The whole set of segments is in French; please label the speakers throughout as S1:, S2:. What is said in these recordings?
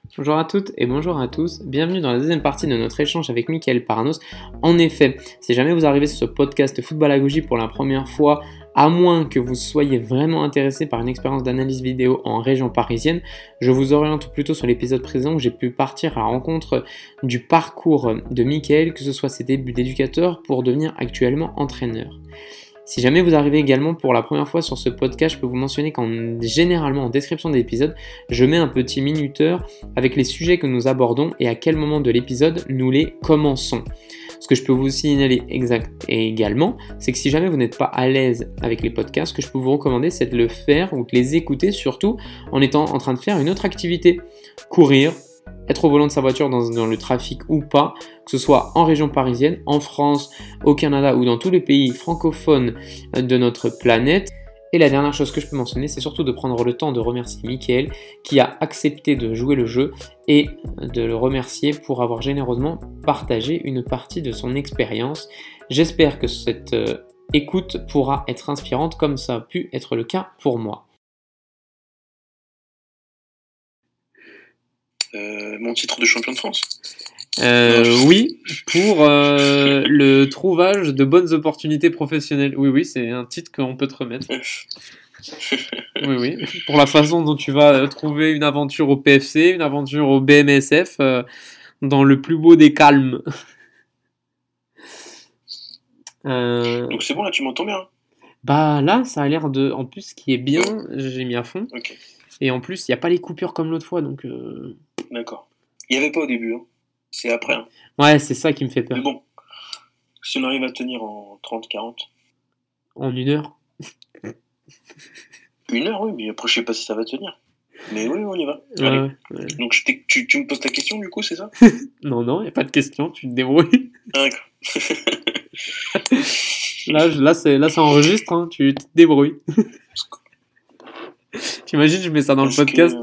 S1: Bonjour à toutes et bonjour à tous, bienvenue dans la deuxième partie de notre échange avec Mickaël Paranos. En effet, si jamais vous arrivez sur ce podcast Football à Gogie pour la première fois, à moins que vous soyez vraiment intéressé par une expérience d'analyse vidéo en région parisienne, je vous oriente plutôt sur l'épisode présent où j'ai pu partir à la rencontre du parcours de Mickaël, que ce soit ses débuts d'éducateur pour devenir actuellement entraîneur. Si jamais vous arrivez également pour la première fois sur ce podcast, je peux vous mentionner généralement en description de l'épisode, je mets un petit minuteur avec les sujets que nous abordons et à quel moment de l'épisode nous les commençons. Ce que je peux vous signaler également, c'est que si jamais vous n'êtes pas à l'aise avec les podcasts, ce que je peux vous recommander, c'est de le faire ou de les écouter surtout en étant en train de faire une autre activité. Courir, être au volant de sa voiture dans le trafic ou pas, que ce soit en région parisienne, en France, au Canada ou dans tous les pays francophones de notre planète. Et la dernière chose que je peux mentionner, c'est surtout de prendre le temps de remercier Mickaël qui a accepté de jouer le jeu et de le remercier pour avoir généreusement partagé une partie de son expérience. J'espère que cette écoute pourra être inspirante comme ça a pu être le cas pour moi.
S2: Mon titre de champion de France.
S1: Oui, pour le trouvage de bonnes opportunités professionnelles. Oui, c'est un titre qu'on peut te remettre. Oui, pour la façon dont tu vas trouver une aventure au PFC, une aventure au BMSF, dans le plus beau des calmes.
S2: Donc c'est bon, là, tu m'entends bien?
S1: Bah là, ça a l'air de... En plus, ce qui est bien, j'ai mis à fond.
S2: Ok.
S1: Et en plus, il n'y a pas les coupures comme l'autre fois, donc...
S2: D'accord. Il n'y avait pas au début, hein. C'est après. Hein.
S1: Ouais, c'est ça qui me fait peur.
S2: Mais bon, si on arrive à tenir en 30-40.
S1: En 1 heure.
S2: 1 heure, oui, mais après, je sais pas si ça va tenir. Mais oui, on y va.
S1: Ouais.
S2: Donc tu me poses ta question, du coup, c'est ça?
S1: Non, il n'y a pas de question, tu te débrouilles.
S2: Ah, d'accord.
S1: Là, ça enregistre, hein, tu te débrouilles. T'imagines, je mets ça dans le podcast.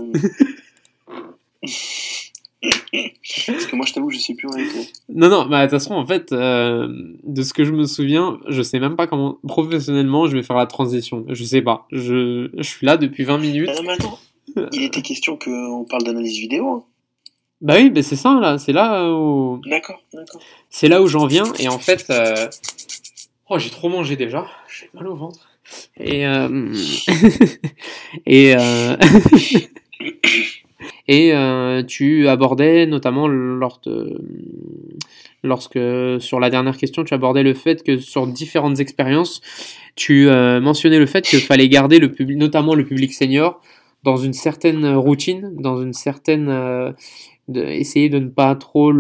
S2: Parce que moi, je t'avoue, je sais plus où on était.
S1: Non, bah de toute façon, en fait, de ce que je me souviens, je sais même pas comment, professionnellement, je vais faire la transition. Je sais pas. Je suis là depuis 20 minutes.
S2: Ah non, mais attends. Il était question qu'on parle d'analyse vidéo. Hein.
S1: Bah oui, c'est ça, là. C'est là où...
S2: D'accord.
S1: C'est là où j'en viens. Et en fait... Oh, j'ai trop mangé déjà. J'ai mal au ventre. Et... Et tu abordais notamment lorsque sur la dernière question, tu abordais le fait que sur différentes expériences, tu mentionnais le fait qu'il fallait garder le public, notamment le public senior, dans une certaine routine, dans une certaine essayer de ne pas trop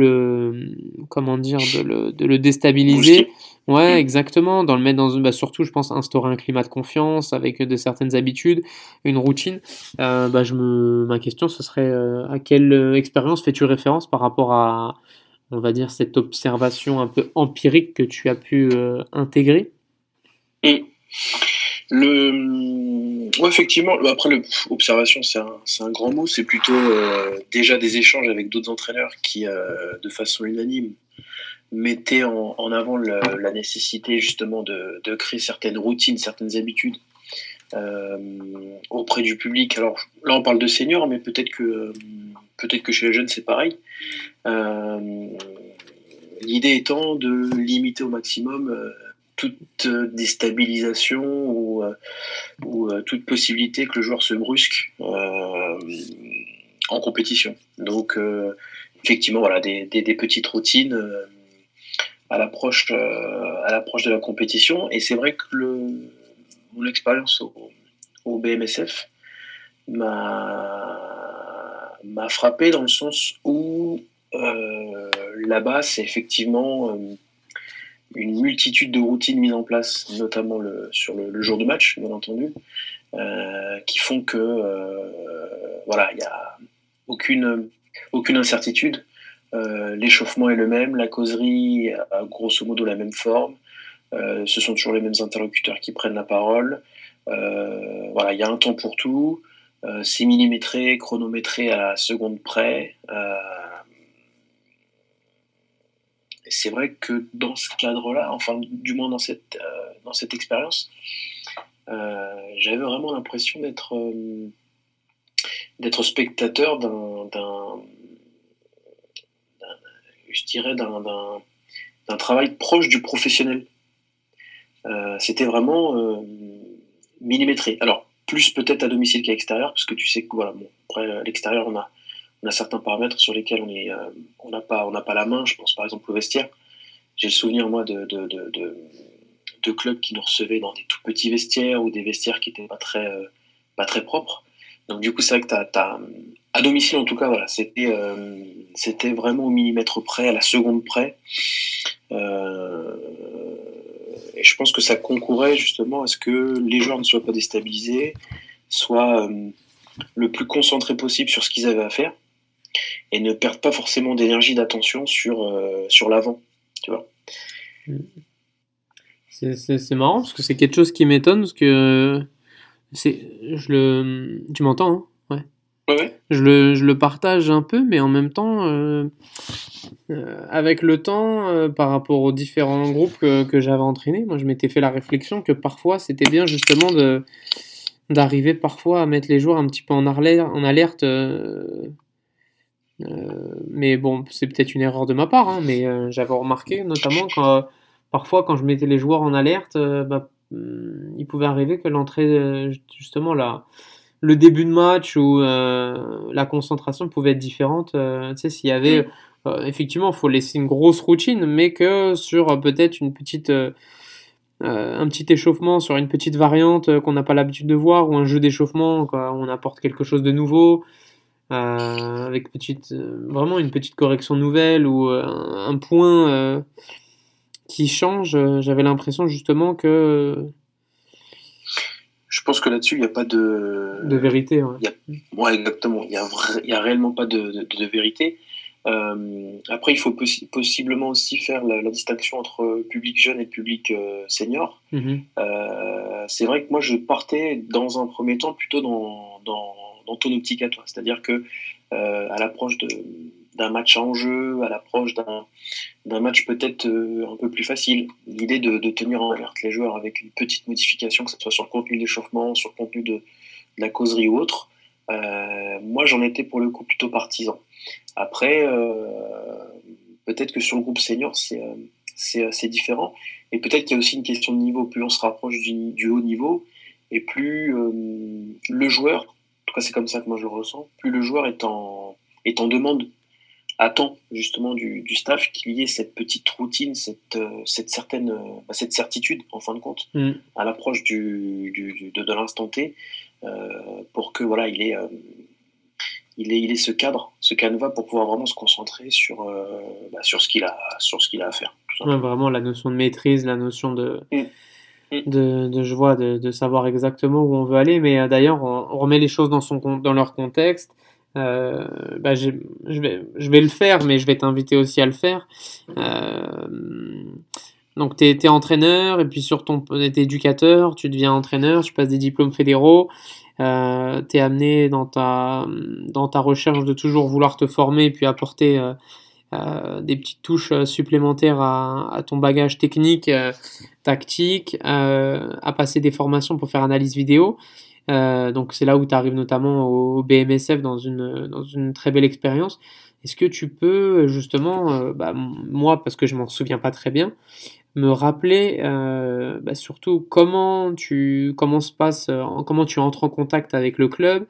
S1: de le déstabiliser. Ouais, exactement, dans le mettre dans une, surtout, je pense, instaurer un climat de confiance avec de certaines habitudes, une routine. Ma question, ce serait à quelle expérience fais-tu référence par rapport à, on va dire, cette observation un peu empirique que tu as pu intégrer?
S2: Ouais, effectivement. Après, observation, c'est un grand mot. C'est plutôt déjà des échanges avec d'autres entraîneurs qui, de façon unanime, mettaient en avant la nécessité justement de créer certaines routines, certaines habitudes auprès du public. Alors là, on parle de seniors, mais peut-être que chez les jeunes, c'est pareil. L'idée étant de limiter au maximum toute déstabilisation ou toute possibilité que le joueur se brusque en compétition. Donc, effectivement, voilà, des petites routines à l'approche de la compétition. Et c'est vrai que mon expérience au BMSF m'a frappé dans le sens où là-bas, c'est effectivement une multitude de routines mises en place, notamment sur le jour de match, bien entendu, qui font que il n'y a aucune incertitude. L'échauffement est le même, la causerie a grosso modo la même forme, ce sont toujours les mêmes interlocuteurs qui prennent la parole. Il y a un temps pour tout, c'est millimétré, chronométré à la seconde près. C'est vrai que dans ce cadre-là, enfin du moins dans cette expérience, j'avais vraiment l'impression d'être spectateur je dirais, d'un travail proche du professionnel. C'était vraiment millimétré. Alors, plus peut-être à domicile qu'à l'extérieur, parce que tu sais que voilà, bon, après à l'extérieur, on a certains paramètres sur lesquels on n'a pas la main. Je pense par exemple au vestiaire. J'ai le souvenir, moi, de clubs qui nous recevaient dans des tout petits vestiaires ou des vestiaires qui n'étaient pas très propres. Donc, du coup, c'est vrai que à domicile, en tout cas, voilà, c'était vraiment au millimètre près, à la seconde près. Et je pense que ça concourait justement à ce que les joueurs ne soient pas déstabilisés, soient le plus concentrés possible sur ce qu'ils avaient à faire et ne perdent pas forcément d'énergie, d'attention sur l'avant. Tu vois.
S1: C'est marrant parce que c'est quelque chose qui m'étonne parce que tu m'entends, hein? Ouais.
S2: Ouais.
S1: Je le partage un peu, mais en même temps, avec le temps, par rapport aux différents groupes que j'avais entraînés, moi je m'étais fait la réflexion que parfois c'était bien justement d'arriver parfois à mettre les joueurs un petit peu en alerte. Mais bon, c'est peut-être une erreur de ma part, hein, mais j'avais remarqué notamment parfois quand je mettais les joueurs en alerte, il pouvait arriver que l'entrée, justement le début de match ou la concentration pouvait être différente. Tu sais, s'il y avait effectivement, il faut laisser une grosse routine, mais que sur peut-être une petite un petit échauffement sur une petite variante qu'on n'a pas l'habitude de voir, ou un jeu d'échauffement quoi, où on apporte quelque chose de nouveau. Avec vraiment une petite correction nouvelle ou un point qui change, j'avais l'impression justement que...
S2: Je pense que là-dessus, il n'y a pas de
S1: vérité. Ouais,
S2: ouais exactement. Il y a réellement pas de vérité. Après, il faut possiblement aussi faire la distinction entre public jeune et public senior. C'est vrai que moi, je partais dans un premier temps plutôt dans ton optique à toi. C'est-à-dire que à l'approche d'un match en jeu, à l'approche d'un match peut-être un peu plus facile, l'idée de tenir en alerte les joueurs avec une petite modification, que ce soit sur le contenu d'échauffement, sur le contenu de la causerie ou autre, moi j'en étais pour le coup plutôt partisan. Après, peut-être que sur le groupe senior, c'est différent. Et peut-être qu'il y a aussi une question de niveau. Plus on se rapproche du haut niveau, et plus le joueur, en tout cas c'est comme ça que moi je le ressens, plus le joueur est en demande, attend justement du staff qu'il y ait cette petite routine, cette certitude en fin de compte, à l'approche de l'instant T, pour que voilà, il ait ce cadre, ce canevas pour pouvoir vraiment se concentrer sur ce qu'il a à faire.
S1: Ouais, vraiment la notion de maîtrise, la notion de savoir exactement où on veut aller. Mais d'ailleurs, on remet les choses dans leur contexte. Je vais le faire, mais je vais t'inviter aussi à le faire. Donc, tu es entraîneur, et puis t'es éducateur, tu deviens entraîneur, tu passes des diplômes fédéraux. Tu es amené dans ta recherche de toujours vouloir te former et puis apporter des petites touches supplémentaires à ton bagage technique, tactique, à passer des formations pour faire analyse vidéo. Donc c'est là où tu arrives notamment au BMSF dans une très belle expérience. Est-ce que tu peux justement, moi parce que je m'en souviens pas très bien, me rappeler surtout comment tu entres en contact avec le club,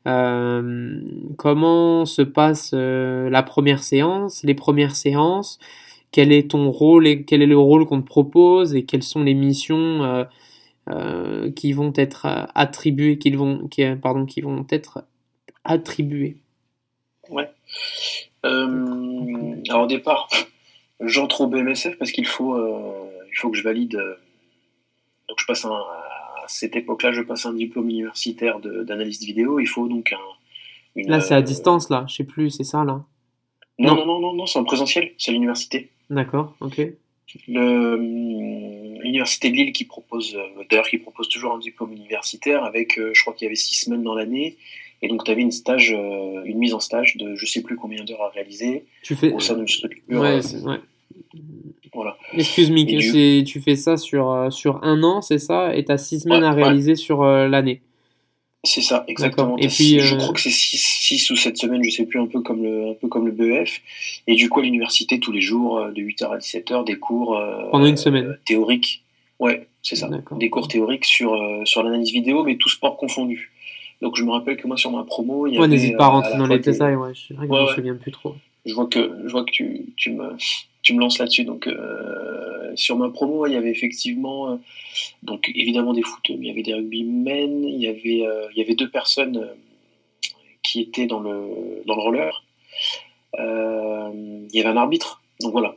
S1: comment se passe la première séance, les premières séances, quel est ton rôle et quel est le rôle qu'on te propose et quelles sont les missions qui vont être attribuées, qui vont être attribuées.
S2: Ouais. Alors au départ, j'entre au BMSF parce qu'il faut que je valide. Donc je passe à cette époque-là, je passe un diplôme universitaire d'analyste vidéo. Il faut donc
S1: Là, c'est à distance, là. Je sais plus, c'est ça, là.
S2: Non, c'est en présentiel. C'est à l'université.
S1: D'accord, ok.
S2: L'université de Lille qui propose toujours un diplôme universitaire avec, je crois qu'il y avait 6 semaines dans l'année. Et donc, tu avais une mise en stage de je sais plus combien d'heures à réaliser au sein d'une structure.
S1: Ouais. Voilà. Excuse-moi, tu fais ça sur un an, c'est ça? Et tu as 6 semaines à réaliser sur l'année.
S2: C'est ça,
S1: D'accord.
S2: exactement.
S1: Et puis,
S2: Je crois que c'est 6 ou 7 semaines, je sais plus, un peu comme le BEF. Et du coup, à l'université, tous les jours, de 8h à 17h, des cours
S1: pendant une semaine.
S2: théoriques. Ouais, c'est ça.
S1: D'accord.
S2: Des cours théoriques sur l'analyse vidéo, mais tout sport confondu. Donc je me rappelle que moi, sur ma promo, il y
S1: Ouais,
S2: avait
S1: n'hésite pas à
S2: à
S1: rentrer
S2: la
S1: dans
S2: fois
S1: les
S2: des...
S1: détails, ouais. C'est vrai que je
S2: Ouais,
S1: m'en
S2: ouais.
S1: souviens plus trop.
S2: Je vois que tu me lances là-dessus. Donc sur ma promo, il y avait effectivement... donc évidemment des foot, il y avait des rugbymen, il y avait 2 personnes qui étaient dans le roller. Il y avait un arbitre. Donc voilà,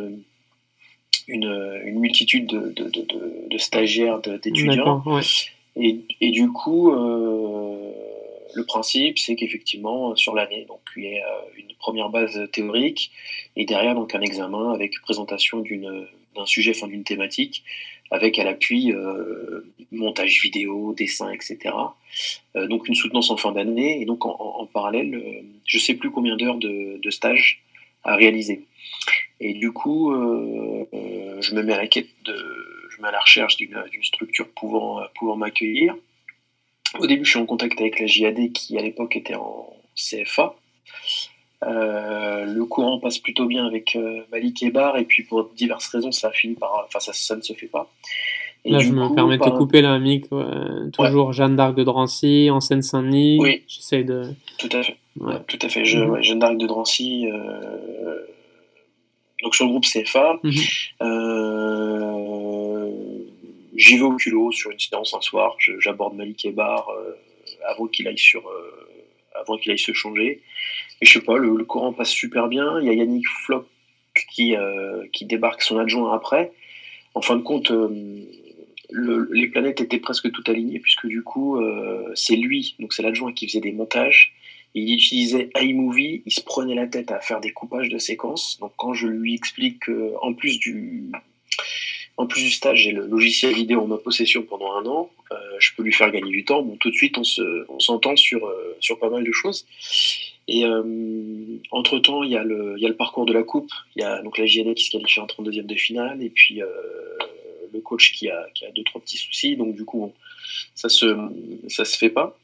S2: une multitude de stagiaires, d'étudiants.
S1: D'accord, ouais.
S2: Et du coup, le principe, c'est qu'effectivement, sur l'année, donc il y a une première base théorique et derrière donc un examen avec présentation d'un sujet, enfin d'une thématique, avec à l'appui montage vidéo, dessin, etc. Donc une soutenance en fin d'année et donc en parallèle, je sais plus combien d'heures de stage à réaliser. Et du coup, je me mets à la quête je me mets à la recherche d'une structure pouvant m'accueillir. Au début, je suis en contact avec la JAD qui à l'époque était en CFA. Le courant passe plutôt bien avec Malik Ebar et puis pour diverses raisons, ça a fini par, enfin ça ne se fait pas. Et
S1: Là, je
S2: du
S1: me
S2: coup,
S1: permets de te couper là, Mick.
S2: ouais,
S1: Toujours Jeanne d'Arc de Drancy, en Seine-Saint-Denis.
S2: oui,
S1: J'essaie de.
S2: tout à fait.
S1: Ouais.
S2: Ouais, tout à fait.
S1: Mhm.
S2: Ouais, Jeanne d'Arc de Drancy, donc sur le groupe CFA.
S1: Mhm.
S2: Euh, J'y vais au culot sur une séance un soir. J'aborde Malik Ebar avant qu'il aille avant qu'il aille se changer. Et je sais pas, le courant passe super bien. Il y a Yannick Floch qui débarque son adjoint après. En fin de compte, les planètes étaient presque toutes alignées puisque du coup, c'est lui, donc c'est l'adjoint qui faisait des montages. Il utilisait iMovie, il se prenait la tête à faire des coupages de séquences. Donc quand je lui explique en plus du stage, j'ai le logiciel vidéo en ma possession pendant 1 an. Je peux lui faire gagner du temps. Bon, tout de suite, on s'entend sur pas mal de choses. Et entre-temps, il y a le parcours de la coupe. Il y a donc la JNA qui se qualifie en 32e de finale. Et puis le coach qui a 2-3 petits soucis. Donc du coup, bon, ça se fait pas.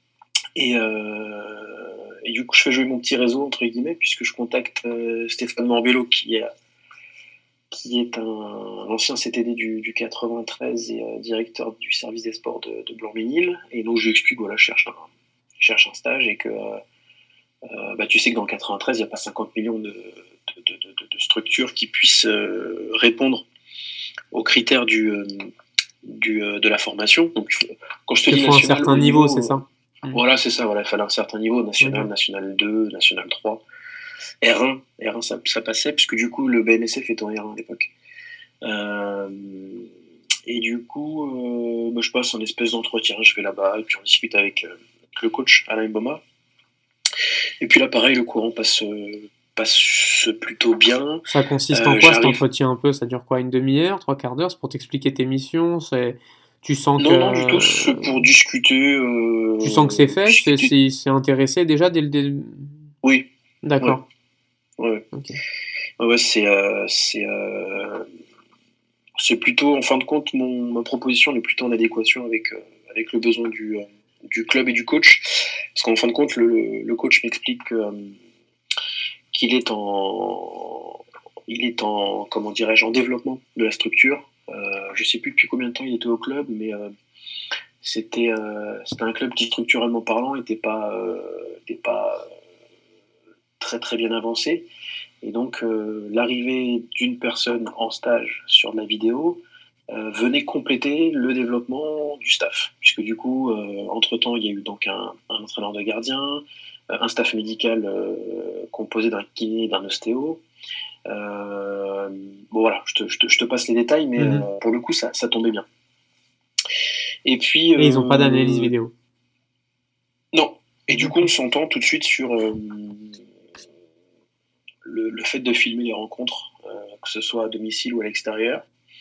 S2: Et du coup, je fais jouer mon petit réseau, entre guillemets, puisque je contacte Stéphane Morbello, qui est un ancien CTD du 93 et directeur du service des sports de Blanc-Ménil. Et donc, je lui explique, voilà, je cherche un stage et que bah, tu sais que dans le 93, il n'y a pas 50 millions de structures qui puissent répondre aux critères de la formation. Donc, quand je te
S1: Il
S2: dis
S1: faut un
S2: national,
S1: certain
S2: au
S1: niveau,
S2: niveau,
S1: c'est ça.
S2: voilà, c'est ça, voilà, il fallait un certain niveau, national,
S1: D'accord.
S2: national 2, national 3. R1 ça passait, puisque du coup, le BNSF était en R1 à l'époque. Euh, et du coup, bah, je passe un espèce d'entretien, je vais là-bas, et puis on discute avec le coach Alain Boma. Et puis là, pareil, le courant passe plutôt bien.
S1: Ça consiste en quoi cet
S2: J'arrive.
S1: entretien un peu? Ça dure quoi? Une demi-heure, trois quarts d'heure? C'est pour t'expliquer tes missions? Tu sens
S2: Non, non, du tout, c'est
S1: que
S2: pour
S1: tu sens que c'est fait?
S2: discuter.
S1: C'est intéressé déjà dès le
S2: Oui, ouais,
S1: D'accord.
S2: ouais.
S1: Ok.
S2: Ouais, c'est plutôt, en fin de compte, ma proposition elle est plutôt en adéquation avec le besoin du club et du coach. Parce qu'en fin de compte, le coach m'explique qu'il comment dirais-je, en développement de la structure. Je sais plus depuis combien de temps il était au club, mais c'était un club qui, structurellement parlant, était pas très très bien avancé. Et donc, l'arrivée d'une personne en stage sur de la vidéo venait compléter le développement du staff. Puisque du coup, entre-temps, il y a eu donc un entraîneur de gardien, un staff médical composé d'un kiné et d'un ostéo. Bon voilà, je te passe les détails, mais
S1: Mhm.
S2: pour le coup, ça tombait bien. Et puis,
S1: Et ils ont pas d'analyse vidéo.
S2: non. Et du coup, on
S1: D'accord.
S2: s'entend tout de suite sur le fait de filmer les rencontres, que ce soit à domicile ou à l'extérieur.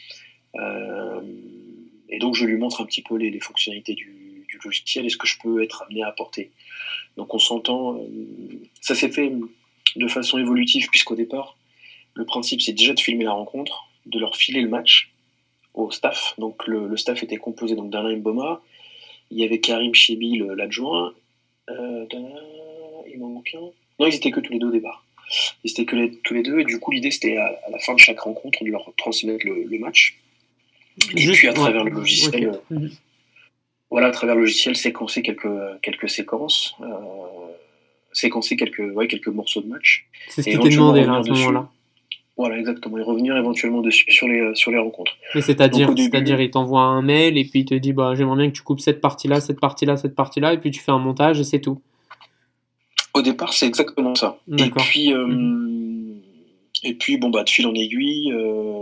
S2: Et donc, je lui montre un petit peu les fonctionnalités du logiciel et ce que je peux être amené à apporter. Donc, on s'entend. Ça s'est fait de façon évolutive, puisqu'au départ, le principe, c'est déjà de filmer la rencontre, de leur filer le match au staff. Donc, le staff était composé donc d'Alain Mboma. il y avait Karim Chebi, l'adjoint. Il m'en manque un. Non, ils étaient que tous les deux au départ. Ils étaient tous les deux, et du coup, l'idée, c'était à la fin de chaque rencontre de leur transmettre le match. Et puis, à travers le logiciel, voilà, à travers le logiciel, séquencer quelques séquences, séquencer quelques morceaux de match.
S1: C'est ce qui t'est demandé là, à ce
S2: dessus.
S1: moment-là.
S2: Voilà, exactement, et revenir éventuellement dessus sur les rencontres.
S1: Mais c'est-à-dire, il t'envoie un mail et puis il te dit j'aimerais bien que tu coupes cette partie-là, cette partie-là, cette partie-là, et puis tu fais un montage et c'est tout.
S2: Au départ, c'est exactement ça. D'accord. Et puis, bon, de fil en aiguille,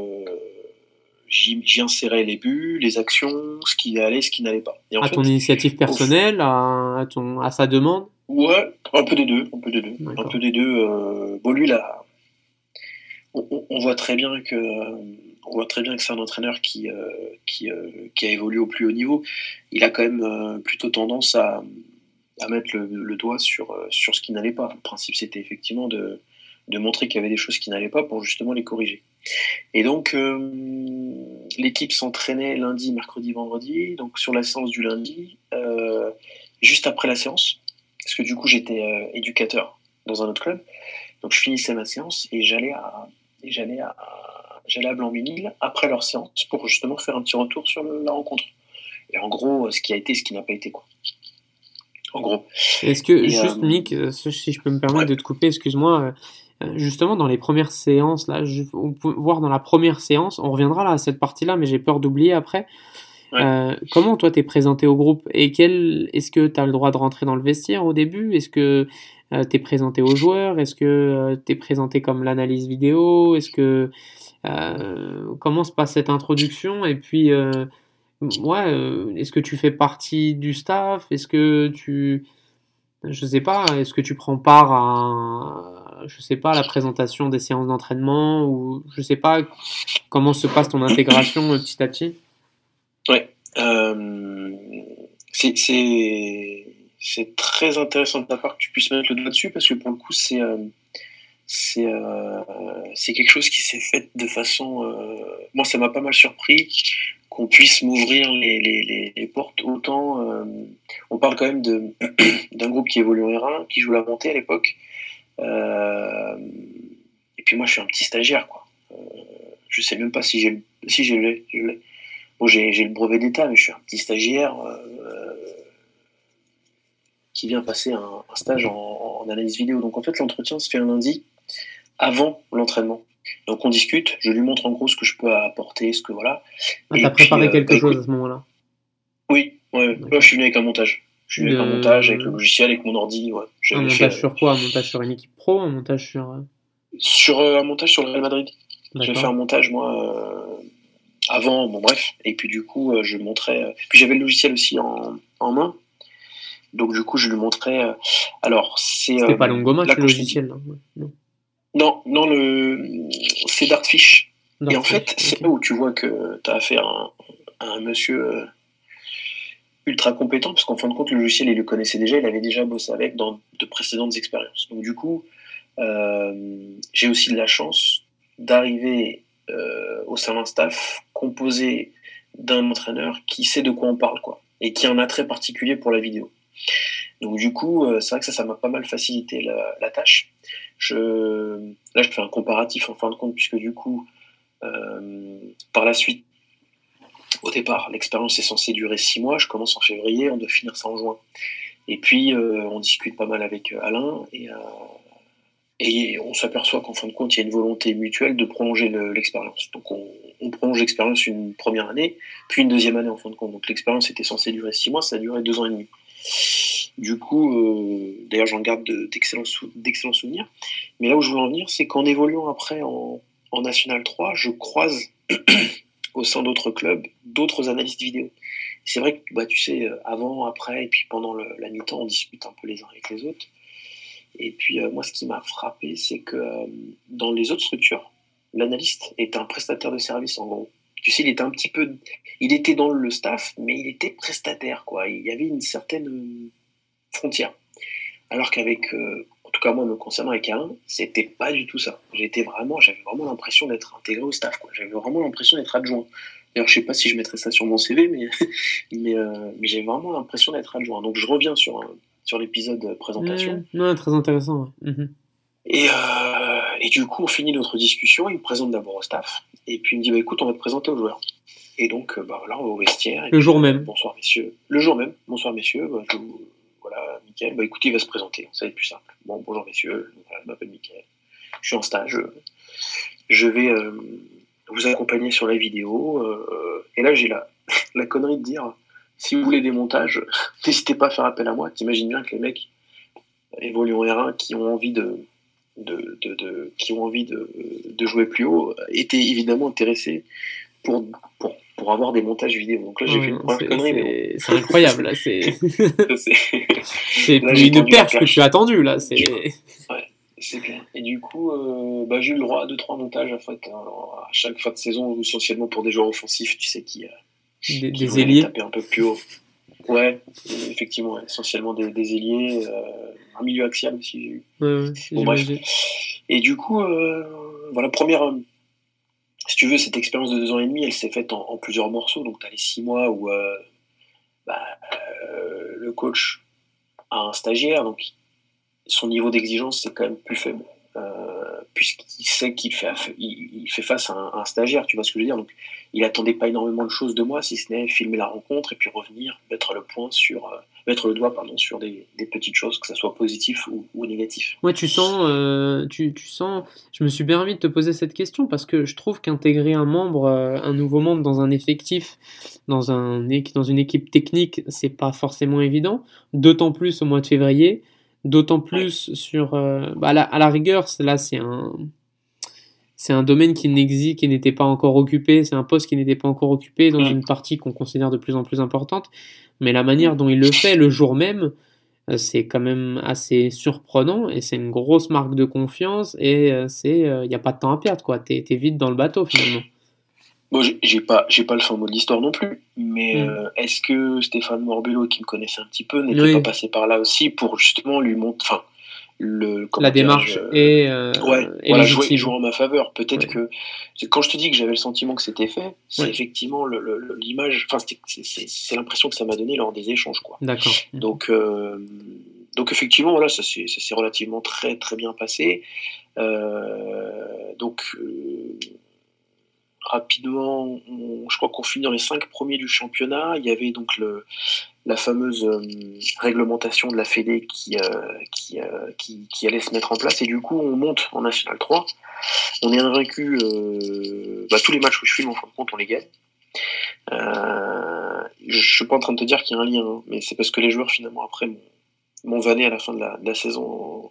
S2: j'y insérais les buts, les actions, ce qui allait, ce qui n'allait pas.
S1: Et ton initiative personnelle, à sa demande?
S2: Ouais, un peu des deux. Un peu des deux. Lui, là, on voit très bien que c'est un entraîneur qui a évolué au plus haut niveau. Il a quand même plutôt tendance à mettre le doigt sur ce qui n'allait pas. Le principe, c'était effectivement de montrer qu'il y avait des choses qui n'allaient pas pour justement les corriger. Et donc, l'équipe s'entraînait lundi, mercredi, vendredi. Donc, sur la séance du lundi, juste après la séance, parce que du coup, j'étais éducateur dans un autre club. Donc, je finissais ma séance et j'allais à Blanc-Ménil après leur séance pour justement faire un petit retour sur la rencontre. Et en gros, ce qui a été, ce qui n'a pas été, quoi. En gros.
S1: Est-ce que, Mick, si je peux me permettre de te couper, excuse-moi, justement dans les premières séances, là, on peut voir dans la première séance, on reviendra là à cette partie-là, mais j'ai peur d'oublier après. Ouais. Comment toi t'es présenté au groupe et est-ce que tu as le droit de rentrer dans le vestiaire au début? Est-ce que t'es présenté aux joueurs? Est-ce que t'es présenté comme l'analyse vidéo? Est-ce que comment se passe cette introduction? Et puis est-ce que tu fais partie du staff? Est-ce que je sais pas, est-ce que tu prends part à la présentation des séances d'entraînement, ou je sais pas comment se passe ton intégration petit à petit?
S2: Ouais, c'est très intéressant de ta part que tu puisses mettre le doigt dessus, parce que pour le coup, c'est quelque chose qui s'est fait de façon... moi, ça m'a pas mal surpris qu'on puisse m'ouvrir les portes autant. On parle quand même d'un groupe qui évolue en R1, qui joue la montée à l'époque. Et puis moi, je suis un petit stagiaire, quoi. Je sais même pas si j'ai le... Bon, j'ai le brevet d'État, mais je suis un petit stagiaire qui vient passer un stage en analyse vidéo. Donc en fait, l'entretien se fait un lundi avant l'entraînement. Donc on discute, je lui montre en gros ce que je peux apporter, ce que voilà.
S1: T'as préparé quelque chose à ce moment-là?
S2: Oui, ouais. Là, je suis venu avec un montage. Je suis venu avec un montage, avec le logiciel, avec mon ordi. Ouais.
S1: Un montage sur quoi? Un montage sur une équipe pro? Un montage sur...
S2: un montage sur le Real Madrid. J'ai fait un montage, moi... avant, bon bref, et puis du coup je montrais, puis j'avais le logiciel aussi en main, donc du coup je lui montrais, alors
S1: c'était pas Longomax le logiciel là.
S2: Non, c'est Dartfish. Et en fait c'est là où tu vois que tu as affaire à un monsieur ultra compétent, parce qu'en fin de compte le logiciel il le connaissait déjà, il avait déjà bossé avec dans de précédentes expériences, donc du coup j'ai aussi de la chance d'arriver au sein d'un staff composé d'un entraîneur qui sait de quoi on parle, quoi, et qui a un attrait particulier pour la vidéo. Donc du coup, c'est vrai que ça m'a pas mal facilité la tâche. Là, je fais un comparatif en fin de compte, puisque du coup, par la suite, au départ, l'expérience est censée durer 6 mois. Je commence en février, on doit finir ça en juin. Et puis, on discute pas mal avec Alain, et on s'aperçoit qu'en fin de compte, il y a une volonté mutuelle de prolonger l'expérience. Donc on prolonge l'expérience une première année, puis une deuxième année en fin de compte. Donc l'expérience était censée durer 6 mois, ça a duré 2 ans et demi. Du coup, d'ailleurs j'en garde d'excellents souvenirs. Mais là où je veux en venir, c'est qu'en évoluant après en National 3, je croise au sein d'autres clubs, d'autres analystes vidéo. C'est vrai que tu sais, avant, après, et puis pendant la mi-temps, on discute un peu les uns avec les autres. Et puis moi, ce qui m'a frappé, c'est que dans les autres structures, l'analyste est un prestataire de service, en gros. Tu sais, il était dans le staff, mais il était prestataire, quoi. Il y avait une certaine frontière. Alors qu'avec, en tout cas moi, me concernant avec Alain, c'était pas du tout ça. J'avais vraiment l'impression d'être intégré au staff, quoi. J'avais vraiment l'impression d'être adjoint. D'ailleurs, je sais pas si je mettrais ça sur mon CV, mais j'ai vraiment l'impression d'être adjoint. Donc je reviens sur l'épisode présentation.
S1: Ouais, très intéressant. Ouais.
S2: Et du coup, on finit notre discussion. Il me présente d'abord au staff. Et puis il me dit, bah, écoute, on va te présenter aux joueurs. Et donc, là, on va au vestiaire. Et
S1: Le
S2: puis,
S1: jour même.
S2: bonsoir, messieurs. Le jour même. Bonsoir, messieurs. Voilà, Mickaël. Bah, écoutez, il va se présenter. Ça va être plus simple. Bon, bonjour, messieurs. Voilà, je m'appelle Mickaël. Je suis en stage. Je vais vous accompagner sur la vidéo. Et là, j'ai la connerie de dire, si vous voulez des montages, n'hésitez pas à faire appel à moi. T'imagines bien que les mecs évoluent en R1 qui ont envie de jouer plus haut étaient évidemment intéressés pour avoir des montages vidéo. Donc là, j'ai fait une première connerie, mais bon.
S1: C'est incroyable, là. C'est
S2: Là, j'ai
S1: une
S2: tendu la
S1: perche que
S2: perche.
S1: tu as attendue, là.
S2: Ouais, c'est clair. Et du coup, j'ai eu le droit à 2-3 montages en fait, à chaque fin de saison, essentiellement pour des joueurs offensifs, tu sais, qui
S1: Des
S2: voulaient
S1: ailiers.
S2: taper un peu plus haut. Ouais, effectivement, essentiellement des ailiers, un milieu axial aussi, j'ai eu.
S1: Ouais,
S2: Bon, bref.
S1: j'imagine.
S2: Et du coup, voilà, première. Si tu veux, cette expérience de 2 ans et demi, elle s'est faite en plusieurs morceaux. Donc, tu as les 6 mois où le coach a un stagiaire, donc son niveau d'exigence, c'est quand même plus faible. Puisqu'il sait qu'il fait face à un stagiaire, tu vois ce que je veux dire. Donc, il attendait pas énormément de choses de moi, si ce n'est filmer la rencontre et puis revenir, mettre le doigt sur des petites choses, que ça soit positif ou négatif.
S1: Ouais, tu sens, tu sens. Je me suis permis de te poser cette question parce que je trouve qu'intégrer un nouveau membre dans un effectif, dans une équipe technique, c'est pas forcément évident. D'autant plus au mois de février, d'autant plus à la rigueur, c'est un domaine qui n'était pas encore occupé, c'est un poste qui n'était pas encore occupé dans une partie qu'on considère de plus en plus importante. Mais la manière dont il le fait le jour même, c'est quand même assez surprenant et c'est une grosse marque de confiance et il n'y a pas de temps à perdre, quoi. T'es vite dans le bateau finalement.
S2: Bon, j'ai pas le fin mot de l'histoire non plus, mais est-ce que Stéphane Morbello, qui me connaissait un petit peu, n'était pas passé par là aussi pour justement lui montrer,
S1: la démarche est
S2: jouer
S1: légitime.
S2: en ma faveur. Peut-être que quand je te dis que j'avais le sentiment que c'était fait, c'est effectivement l'image, c'est l'impression que ça m'a donné lors des échanges, quoi.
S1: D'accord.
S2: Donc effectivement, voilà, ça s'est relativement très très bien passé. Rapidement, je crois qu'on finit dans les 5 premiers du championnat. Il y avait donc la fameuse réglementation de la Fédé qui allait se mettre en place. Et du coup, on monte en National 3. On est invaincu. Tous les matchs que je filme, en fin de compte, on les gagne. Je suis pas en train de te dire qu'il y a un lien, hein, mais c'est parce que les joueurs, finalement, après, m'ont vanné à la fin de la saison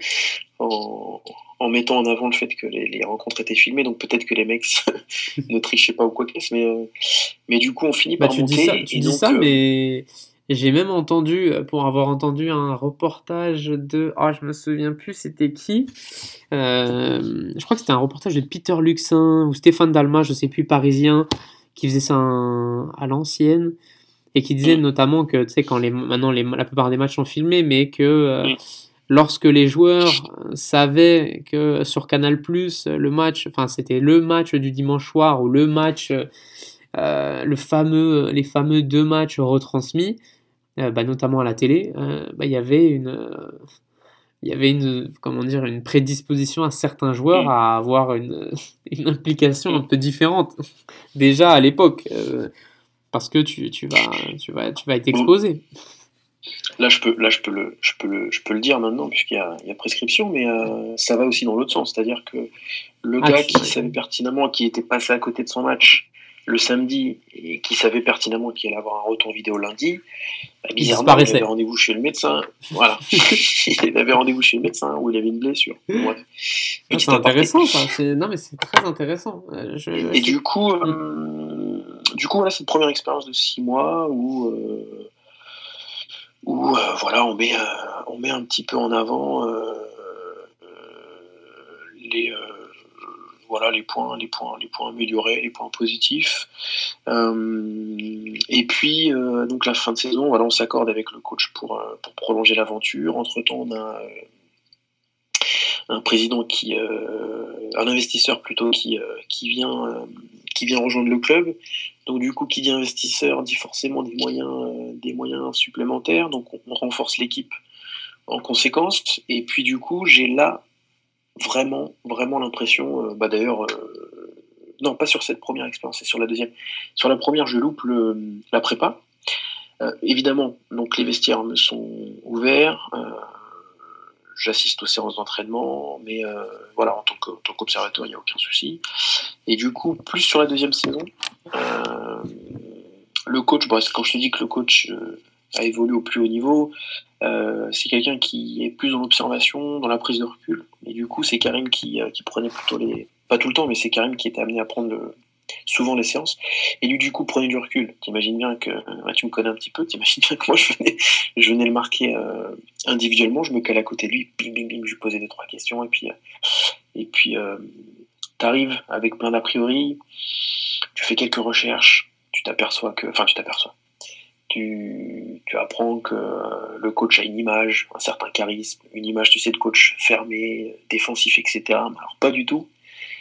S2: en mettant en avant le fait que les rencontres étaient filmées, donc peut-être que les mecs ne trichaient pas ou quoi que ce soit, mais du coup on finit par monter.
S1: Tu dis ça, mais j'ai même entendu, pour avoir entendu un reportage je me souviens plus c'était qui, je crois que c'était un reportage de Peter Luxin ou Stéphane Dalma, je sais plus, parisien, qui faisait ça à l'ancienne, et qui disait notamment que, tu sais, maintenant la plupart des matchs sont filmés, mais que lorsque les joueurs savaient que sur Canal+, c'était le match du dimanche soir ou le match, les fameux 2 matchs retransmis, notamment à la télé, il y avait une prédisposition à certains joueurs à avoir une implication un peu différente déjà à l'époque, parce que tu vas être exposé.
S2: Là, je peux le dire maintenant, puisqu'il y a prescription, mais ça va aussi dans l'autre sens. C'est-à-dire que le gars qui savait pertinemment qu'il était passé à côté de son match le samedi et qui savait pertinemment qu'il allait avoir un retour vidéo lundi, bizarrement, il avait rendez-vous chez le médecin. Voilà. Il avait rendez-vous chez le médecin où il avait une blessure. Bref.
S1: C'est intéressant, ça. Non, mais c'est très intéressant.
S2: Du coup, voilà, cette première expérience de 6 mois où voilà, on met un petit peu en avant les points améliorés, les points positifs. Et puis donc la fin de saison, voilà, on s'accorde avec le coach pour prolonger l'aventure. Entre-temps, on a un président un investisseur plutôt qui vient rejoindre le club. Donc du coup, qui dit investisseur dit forcément des moyens supplémentaires. Donc on renforce l'équipe en conséquence. Et puis du coup, j'ai là vraiment l'impression, d'ailleurs, non, pas sur cette première expérience, c'est sur la deuxième. Sur la première, je loupe la prépa. Évidemment, donc les vestiaires me sont ouverts. J'assiste aux séances d'entraînement, mais voilà, en tant qu'observateur, il n'y a aucun souci. Et du coup, plus sur la deuxième saison, le coach, quand je te dis que le coach a évolué au plus haut niveau, c'est quelqu'un qui est plus dans l'observation, dans la prise de recul. Et du coup, c'est Karim qui prenait plutôt pas tout le temps, mais c'est Karim qui était amené à prendre souvent les séances. Et lui, du coup, prenait du recul. T'imagines bien que, tu me connais un petit peu, t'imagines bien que moi, je venais le marquer individuellement, je me calais à côté de lui, bing, bing, bing, je lui posais 2-3 questions, et puis t'arrives avec plein d'a priori, tu fais quelques recherches, tu apprends que le coach a une image, un certain charisme, une image, tu sais, de coach fermé, défensif, etc. Mais alors pas du tout.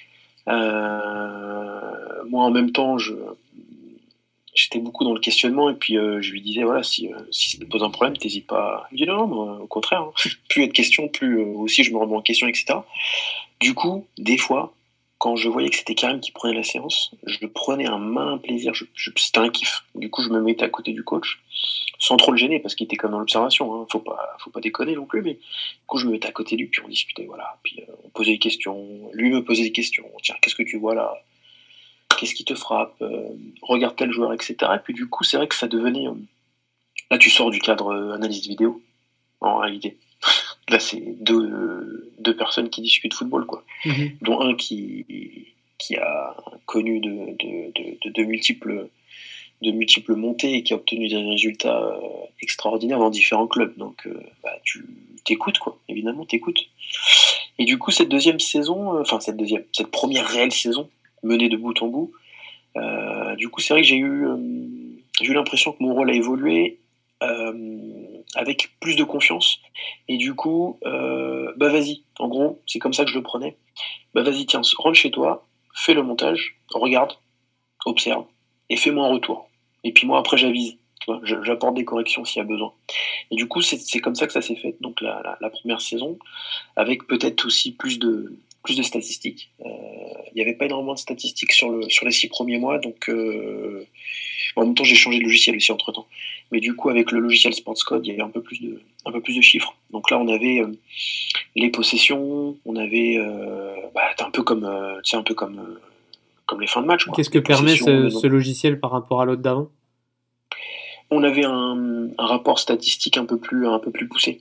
S2: Moi, en même temps, j'étais beaucoup dans le questionnement, et puis je lui disais, voilà, si ça te pose un problème, t'hésites pas. Il me dit non, au contraire, hein. Plus il y a de questions, plus aussi je me remets en question, etc. Du coup, des fois, quand je voyais que c'était Karim qui prenait la séance, je prenais un main plaisir, c'était un kiff. Du coup, je me mettais à côté du coach, sans trop le gêner, parce qu'il était comme dans l'observation, hein. Faut pas déconner non plus, mais du coup, je me mettais à côté de lui, puis on discutait, voilà. Puis on posait des questions, lui me posait des questions. Tiens, qu'est-ce que tu vois là? Qu'est-ce qui te frappe? Regarde tel joueur, etc. Et puis du coup, c'est vrai que ça devenait... Là, tu sors du cadre analyse vidéo, en réalité. Là, c'est deux personnes qui discutent football, quoi.
S1: Mhm.
S2: Dont un qui a connu de multiples montées et qui a obtenu des résultats extraordinaires dans différents clubs. Donc, tu t'écoutes, quoi. Évidemment, t'écoutes. Et du coup, cette première réelle saison, menée de bout en bout, du coup, c'est vrai que j'ai eu l'impression que mon rôle a évolué avec plus de confiance. Et du coup, vas-y. En gros, c'est comme ça que je le prenais. Vas-y, tiens, rentre chez toi, fais le montage, regarde, observe, et fais-moi un retour. Et puis moi, après, j'avise. Tu vois, j'apporte des corrections s'il y a besoin. Et du coup, c'est comme ça que ça s'est fait. Donc la première saison, avec peut-être aussi plus de statistiques. Il n'y avait pas énormément de statistiques sur les 6 premiers mois, donc en même temps j'ai changé de logiciel aussi entre temps. Mais du coup avec le logiciel SportsCode, il y avait un peu plus de chiffres. Donc là on avait les possessions, on avait un peu comme les fins de match, quoi.
S1: Qu'est-ce que permet ce logiciel par rapport à l'autre d'avant?
S2: On avait un rapport statistique un peu plus poussé.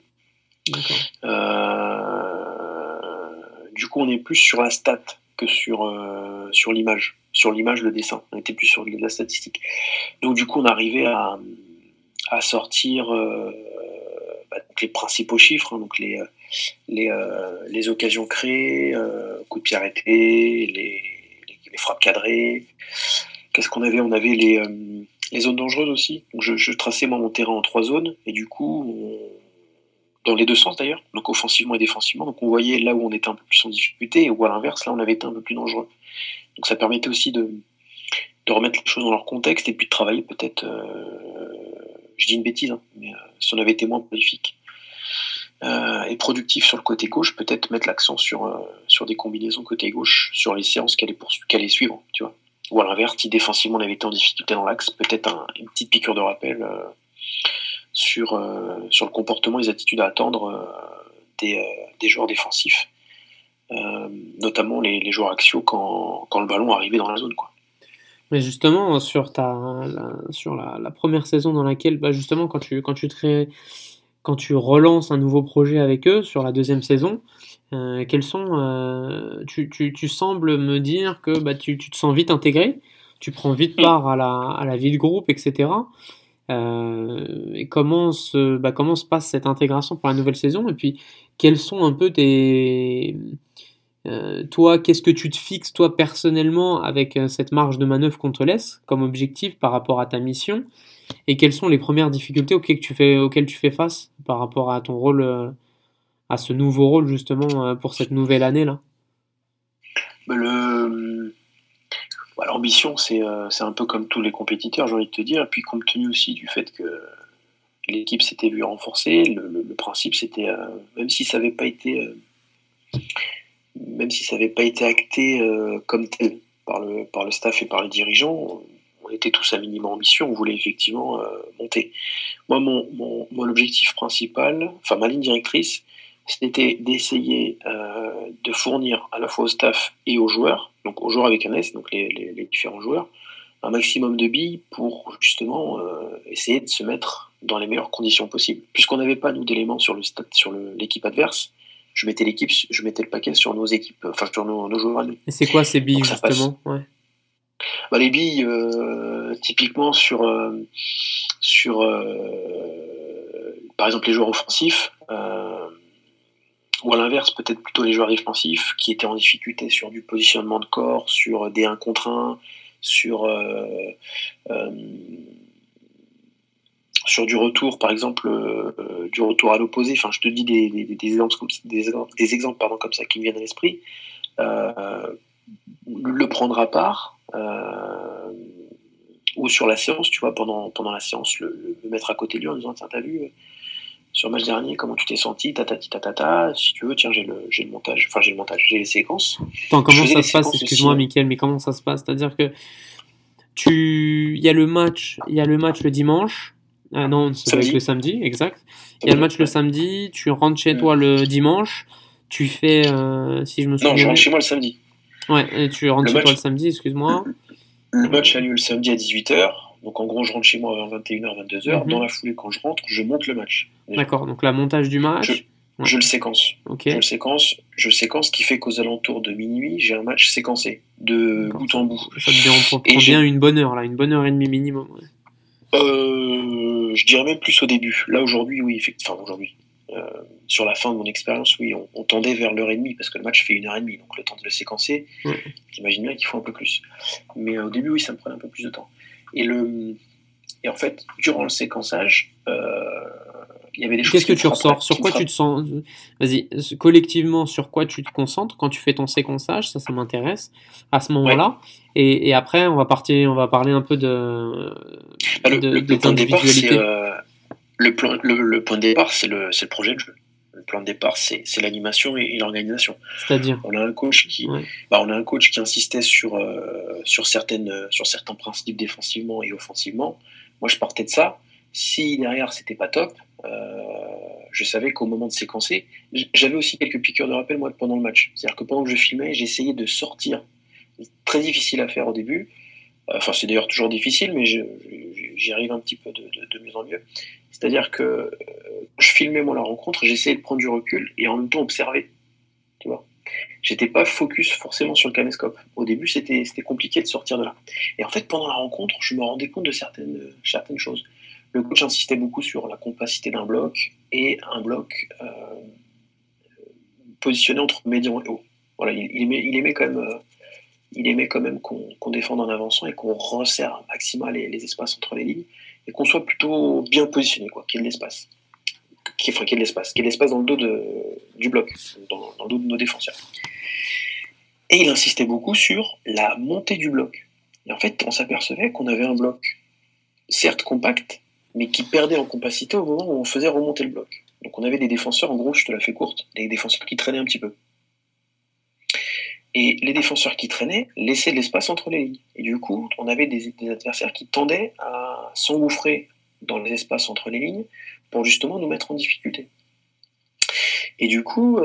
S2: Du coup, on est plus sur la stat que sur l'image. Sur l'image, le dessin. On était plus sur de la statistique. Donc, du coup, on arrivait à sortir les principaux chiffres, hein, donc les occasions créées, coups de pied arrêtés, les frappes cadrées. Qu'est-ce qu'on avait? On avait les zones dangereuses aussi. Donc, je traçais mon terrain en 3 zones, et du coup, dans les deux sens d'ailleurs, donc offensivement et défensivement. Donc on voyait là où on était un peu plus en difficulté, ou à l'inverse, là on avait été un peu plus dangereux. Donc ça permettait aussi de remettre les choses dans leur contexte, et puis de travailler peut-être, je dis une bêtise, hein, mais si on avait été moins prolifique et productif sur le côté gauche, peut-être mettre l'accent sur des combinaisons côté gauche, sur les séances qu'elle allait suivre, tu vois. Ou à l'inverse, si défensivement on avait été en difficulté dans l'axe, peut-être une petite piqûre de rappel sur le comportement et les attitudes à attendre des joueurs défensifs, notamment les joueurs axiaux quand le ballon arrivait dans la zone, quoi.
S1: Mais justement, sur la première saison dans laquelle, justement, quand tu relances un nouveau projet avec eux sur la deuxième saison, tu sembles me dire que tu te sens vite intégré, tu prends vite part à la vie de groupe, etc. Et comment se passe cette intégration pour la nouvelle saison, et puis quels sont un peu toi, qu'est-ce que tu te fixes toi personnellement avec cette marge de manœuvre qu'on te laisse comme objectif par rapport à ta mission, et quelles sont les premières difficultés auxquelles tu fais face par rapport à ton rôle à ce nouveau rôle justement pour cette nouvelle année là?
S2: L'ambition, c'est un peu comme tous les compétiteurs, j'ai envie de te dire. Et puis compte tenu aussi du fait que l'équipe s'était vue renforcée, le principe c'était, même si ça n'avait pas été, acté comme tel par le staff et par les dirigeants, on était tous à minimum ambition, on voulait effectivement monter. Moi, mon objectif principal, enfin ma ligne directrice, c'était d'essayer de fournir à la fois au staff et aux joueurs, donc aux joueurs avec un S, donc les différents joueurs, un maximum de billes pour justement essayer de se mettre dans les meilleures conditions possibles. Puisqu'on n'avait pas, nous, d'éléments sur l'équipe adverse, je mettais le paquet sur nos équipes, enfin sur nos joueurs à nous.
S1: Et c'est quoi ces billes
S2: Donc, ça passe.
S1: justement? Ouais.
S2: Les billes, typiquement sur par exemple les joueurs offensifs, ou à l'inverse peut-être plutôt les joueurs défensifs qui étaient en difficulté sur du positionnement de corps, sur des 1 contre 1, sur du retour, par exemple, du retour à l'opposé. Enfin, je te dis des exemples comme ça qui me viennent à l'esprit. Le prendre à part, ou sur la séance, tu vois, pendant la séance, le mettre à côté de lui en disant: tiens, t'as vu sur le match dernier comment tu t'es senti, si tu veux, tiens, j'ai le montage, j'ai les séquences.
S1: Attends, comment ça se passe? Excuse-moi, Mickaël, mais comment ça se passe? C'est-à-dire que il y a le match le dimanche. Ah non, c'est avec le samedi, exact. Il y a le match le samedi, tu rentres chez toi le dimanche, tu fais, si je me souviens.
S2: Non, je rentre chez moi le samedi.
S1: Ouais, tu rentres chez toi le samedi, excuse-moi.
S2: Le match a lieu le samedi à 18h, donc en gros je rentre chez moi vers 21h, 22h. Dans la foulée, quand je rentre, je monte le match.
S1: Déjà. D'accord, donc la montage du match.
S2: Je le séquence.
S1: Okay.
S2: Je séquence, ce qui fait qu'aux alentours de minuit, j'ai un match séquencé, de bout en bout.
S1: Ça te prend bien une bonne heure, là, une bonne heure et demie minimum. Ouais.
S2: Je dirais même plus au début. Là, aujourd'hui, oui, effectivement, aujourd'hui. Sur la fin de mon expérience, oui, on tendait vers l'heure et demie, parce que le match fait 1h30, donc le temps de le séquencer, j'imagine bien qu'il faut un peu plus. Mais au début, oui, ça me prenait un peu plus de temps. Et en fait, durant le séquençage, il y avait des choses.
S1: Qu'est-ce que tu ressors? Sur quoi tu te sens? Vas-y, collectivement, sur quoi tu te concentres quand tu fais ton séquençage? Ça m'intéresse à ce moment-là. Ouais. Et après, on va parler un peu des individualités.
S2: Le point de départ, c'est le projet de jeu. Le plan de départ, c'est l'animation et l'organisation.
S1: C'est-à-dire,
S2: on a un coach qui insistait sur certains principes défensivement et offensivement. Moi, je partais de ça. Si derrière c'était pas top, je savais qu'au moment de séquencer, j'avais aussi quelques piqûres de rappel moi pendant le match. C'est-à-dire que pendant que je filmais, j'essayais de sortir. C'est très difficile à faire au début. Enfin, c'est d'ailleurs toujours difficile, mais j'y arrive un petit peu de mieux en mieux. C'est-à-dire que je filmais moi la rencontre, j'essayais de prendre du recul et en même temps observer. Tu vois, j'étais pas focus forcément sur le caméscope. Au début, c'était compliqué de sortir de là. Et en fait, pendant la rencontre, je me rendais compte de certaines choses. Le coach insistait beaucoup sur la compacité d'un bloc et un bloc positionné entre médian et haut. Voilà, il aimait quand même qu'on défende en avançant et qu'on resserre un maximum les espaces entre les lignes et qu'on soit plutôt bien positionné, quoi, qu'il y ait de l'espace. Qu'il y ait de l'espace dans le dos du bloc, dans le dos de nos défenseurs. Et il insistait beaucoup sur la montée du bloc. Et en fait, on s'apercevait qu'on avait un bloc, certes compact, mais qui perdait en compacité au moment où on faisait remonter le bloc. Donc on avait des défenseurs, en gros, je te la fais courte, des défenseurs qui traînaient un petit peu. Et les défenseurs qui traînaient laissaient de l'espace entre les lignes. Et du coup, on avait des adversaires qui tendaient à s'engouffrer dans les espaces entre les lignes pour justement nous mettre en difficulté. Et du coup,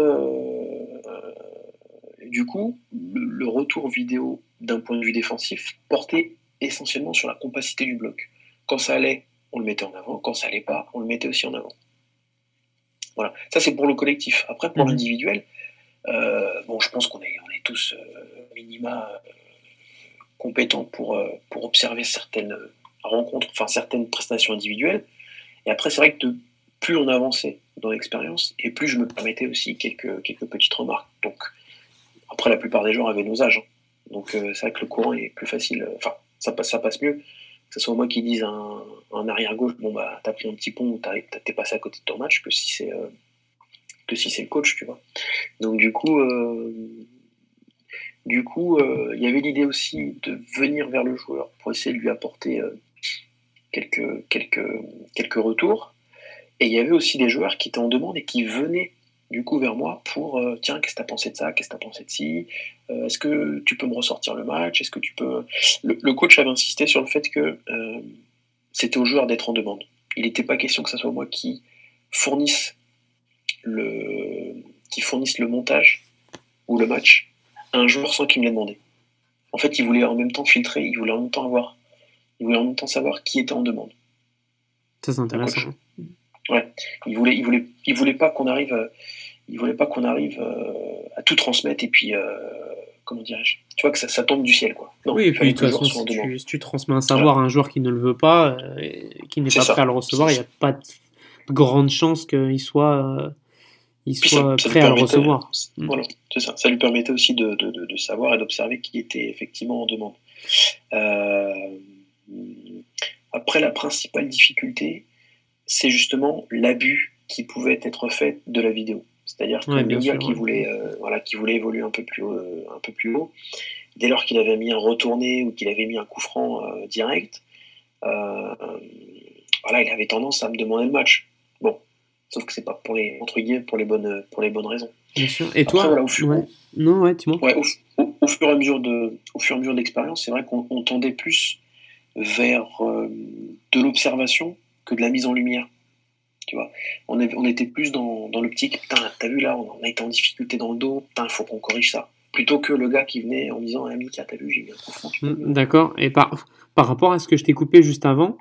S2: le retour vidéo d'un point de vue défensif portait essentiellement sur la compacité du bloc. Quand ça allait, on le mettait en avant. Quand ça allait pas, on le mettait aussi en avant. Voilà. Ça, c'est pour le collectif. Après, pour l'individuel, je pense qu'on est tous minima compétents pour observer certaines rencontres, enfin certaines prestations individuelles. Et après, c'est vrai que plus on avançait dans l'expérience, et plus je me permettais aussi quelques petites remarques. Donc, après, la plupart des gens avaient nos âges. Hein. Donc, c'est vrai que le courant est plus facile. Enfin, ça passe mieux. Que ce soit moi qui dise un arrière-gauche, t'as pris un petit pont ou t'es passé à côté de ton match, que si que si c'est le coach, tu vois. Donc du coup, il y avait l'idée aussi de venir vers le joueur pour essayer de lui apporter quelques retours. Et il y avait aussi des joueurs qui étaient en demande et qui venaient du coup vers moi pour tiens, qu'est-ce que tu as pensé de ça, qu'est-ce que tu as pensé de ci, est-ce que tu peux me ressortir le match, est-ce que tu peux. Le coach avait insisté sur le fait que c'était au joueur d'être en demande. Il n'était pas question que ce soit moi qui fournisse le montage ou le match à un joueur sans qu'il me l'ait demandé. En fait, il voulait en même temps filtrer, il voulait en même temps savoir qui était en demande.
S1: Ça, c'est intéressant.
S2: Ouais, il voulait pas qu'on arrive à tout transmettre et puis comment dirais-je, tu vois, que ça tombe du ciel, quoi. Non,
S1: oui, et puis de toute façon, si tu transmets un savoir à un joueur qui ne le veut pas, qui n'est pas prêt à le recevoir, il n'y a pas de grande chance qu'il soit prêt à le recevoir.
S2: Voilà, c'est ça. Ça lui permettait aussi de savoir et d'observer qui était effectivement en demande. Après, la principale difficulté, c'est justement l'abus qui pouvait être fait de la vidéo. C'est-à-dire que le gars qui voulait évoluer un peu plus haut, dès lors qu'il avait mis un retourné ou qu'il avait mis un coup franc direct, il avait tendance à me demander le match. Bon, sauf que c'est pas pour les bonnes raisons.
S1: Bien sûr. Et après, toi, dis-moi.
S2: Au fur et à mesure de l'expérience, c'est vrai qu'on tendait plus vers de l'observation que de la mise en lumière. Tu vois, on était plus dans l'optique, putain, t'as vu là, on a été en difficulté dans le dos, putain, il faut qu'on corrige ça. Plutôt que le gars qui venait en disant, ami, t'as vu, j'ai eu un coup franc.
S1: D'accord. Et par rapport à ce que je t'ai coupé juste avant,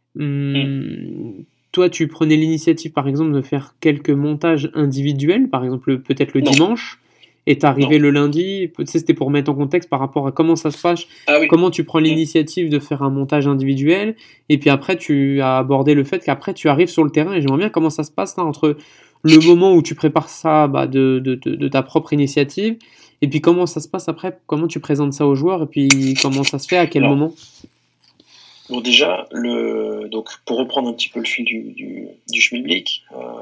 S1: toi, tu prenais l'initiative, par exemple, de faire quelques montages individuels, par exemple, peut-être le dimanche, et t'arrivais le lundi, c'était pour mettre en contexte par rapport à comment ça se passe, comment tu prends l'initiative de faire un montage individuel, et puis après, tu as abordé le fait qu'après, tu arrives sur le terrain, et j'aimerais bien comment ça se passe là, entre le moment où tu prépares ça de ta propre initiative, et puis comment ça se passe après, comment tu présentes ça aux joueurs, et puis comment ça se fait, à quel moment.
S2: Bon, déjà, donc, pour reprendre un petit peu le fil du schmilblick,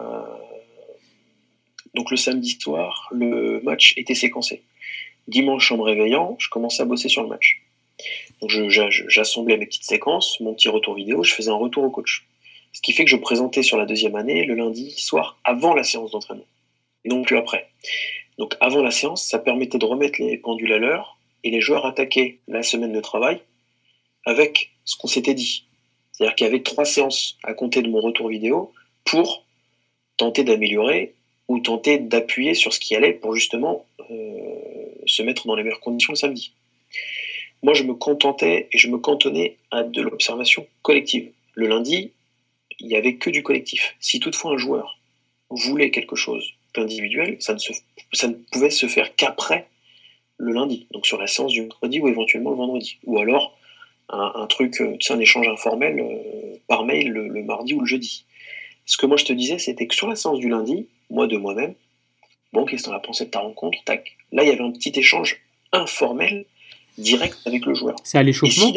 S2: donc le samedi soir, le match était séquencé. Dimanche, en me réveillant, je commençais à bosser sur le match. Donc j'assemblais mes petites séquences, mon petit retour vidéo, je faisais un retour au coach. Ce qui fait que je présentais sur la deuxième année le lundi soir avant la séance d'entraînement, et non plus après. Donc avant la séance, ça permettait de remettre les pendules à l'heure, et les joueurs attaquaient la semaine de travail avec ce qu'on s'était dit. C'est-à-dire qu'il y avait 3 séances à compter de mon retour vidéo pour tenter d'améliorer ou tenter d'appuyer sur ce qui allait pour justement se mettre dans les meilleures conditions le samedi. Moi, je me contentais et je me cantonnais à de l'observation collective. Le lundi, il n'y avait que du collectif. Si toutefois un joueur voulait quelque chose d'individuel, ça ne pouvait se faire qu'après le lundi, donc sur la séance du mercredi ou éventuellement le vendredi. Ou alors un truc, un échange informel par mail le mardi ou le jeudi. Ce que moi je te disais, c'était que sur la séance du lundi, moi de moi-même, bon, qu'est-ce que t'en as pensé de ta rencontre, tac. Là, il y avait un petit échange informel, direct avec le joueur.
S1: C'est à l'échauffement,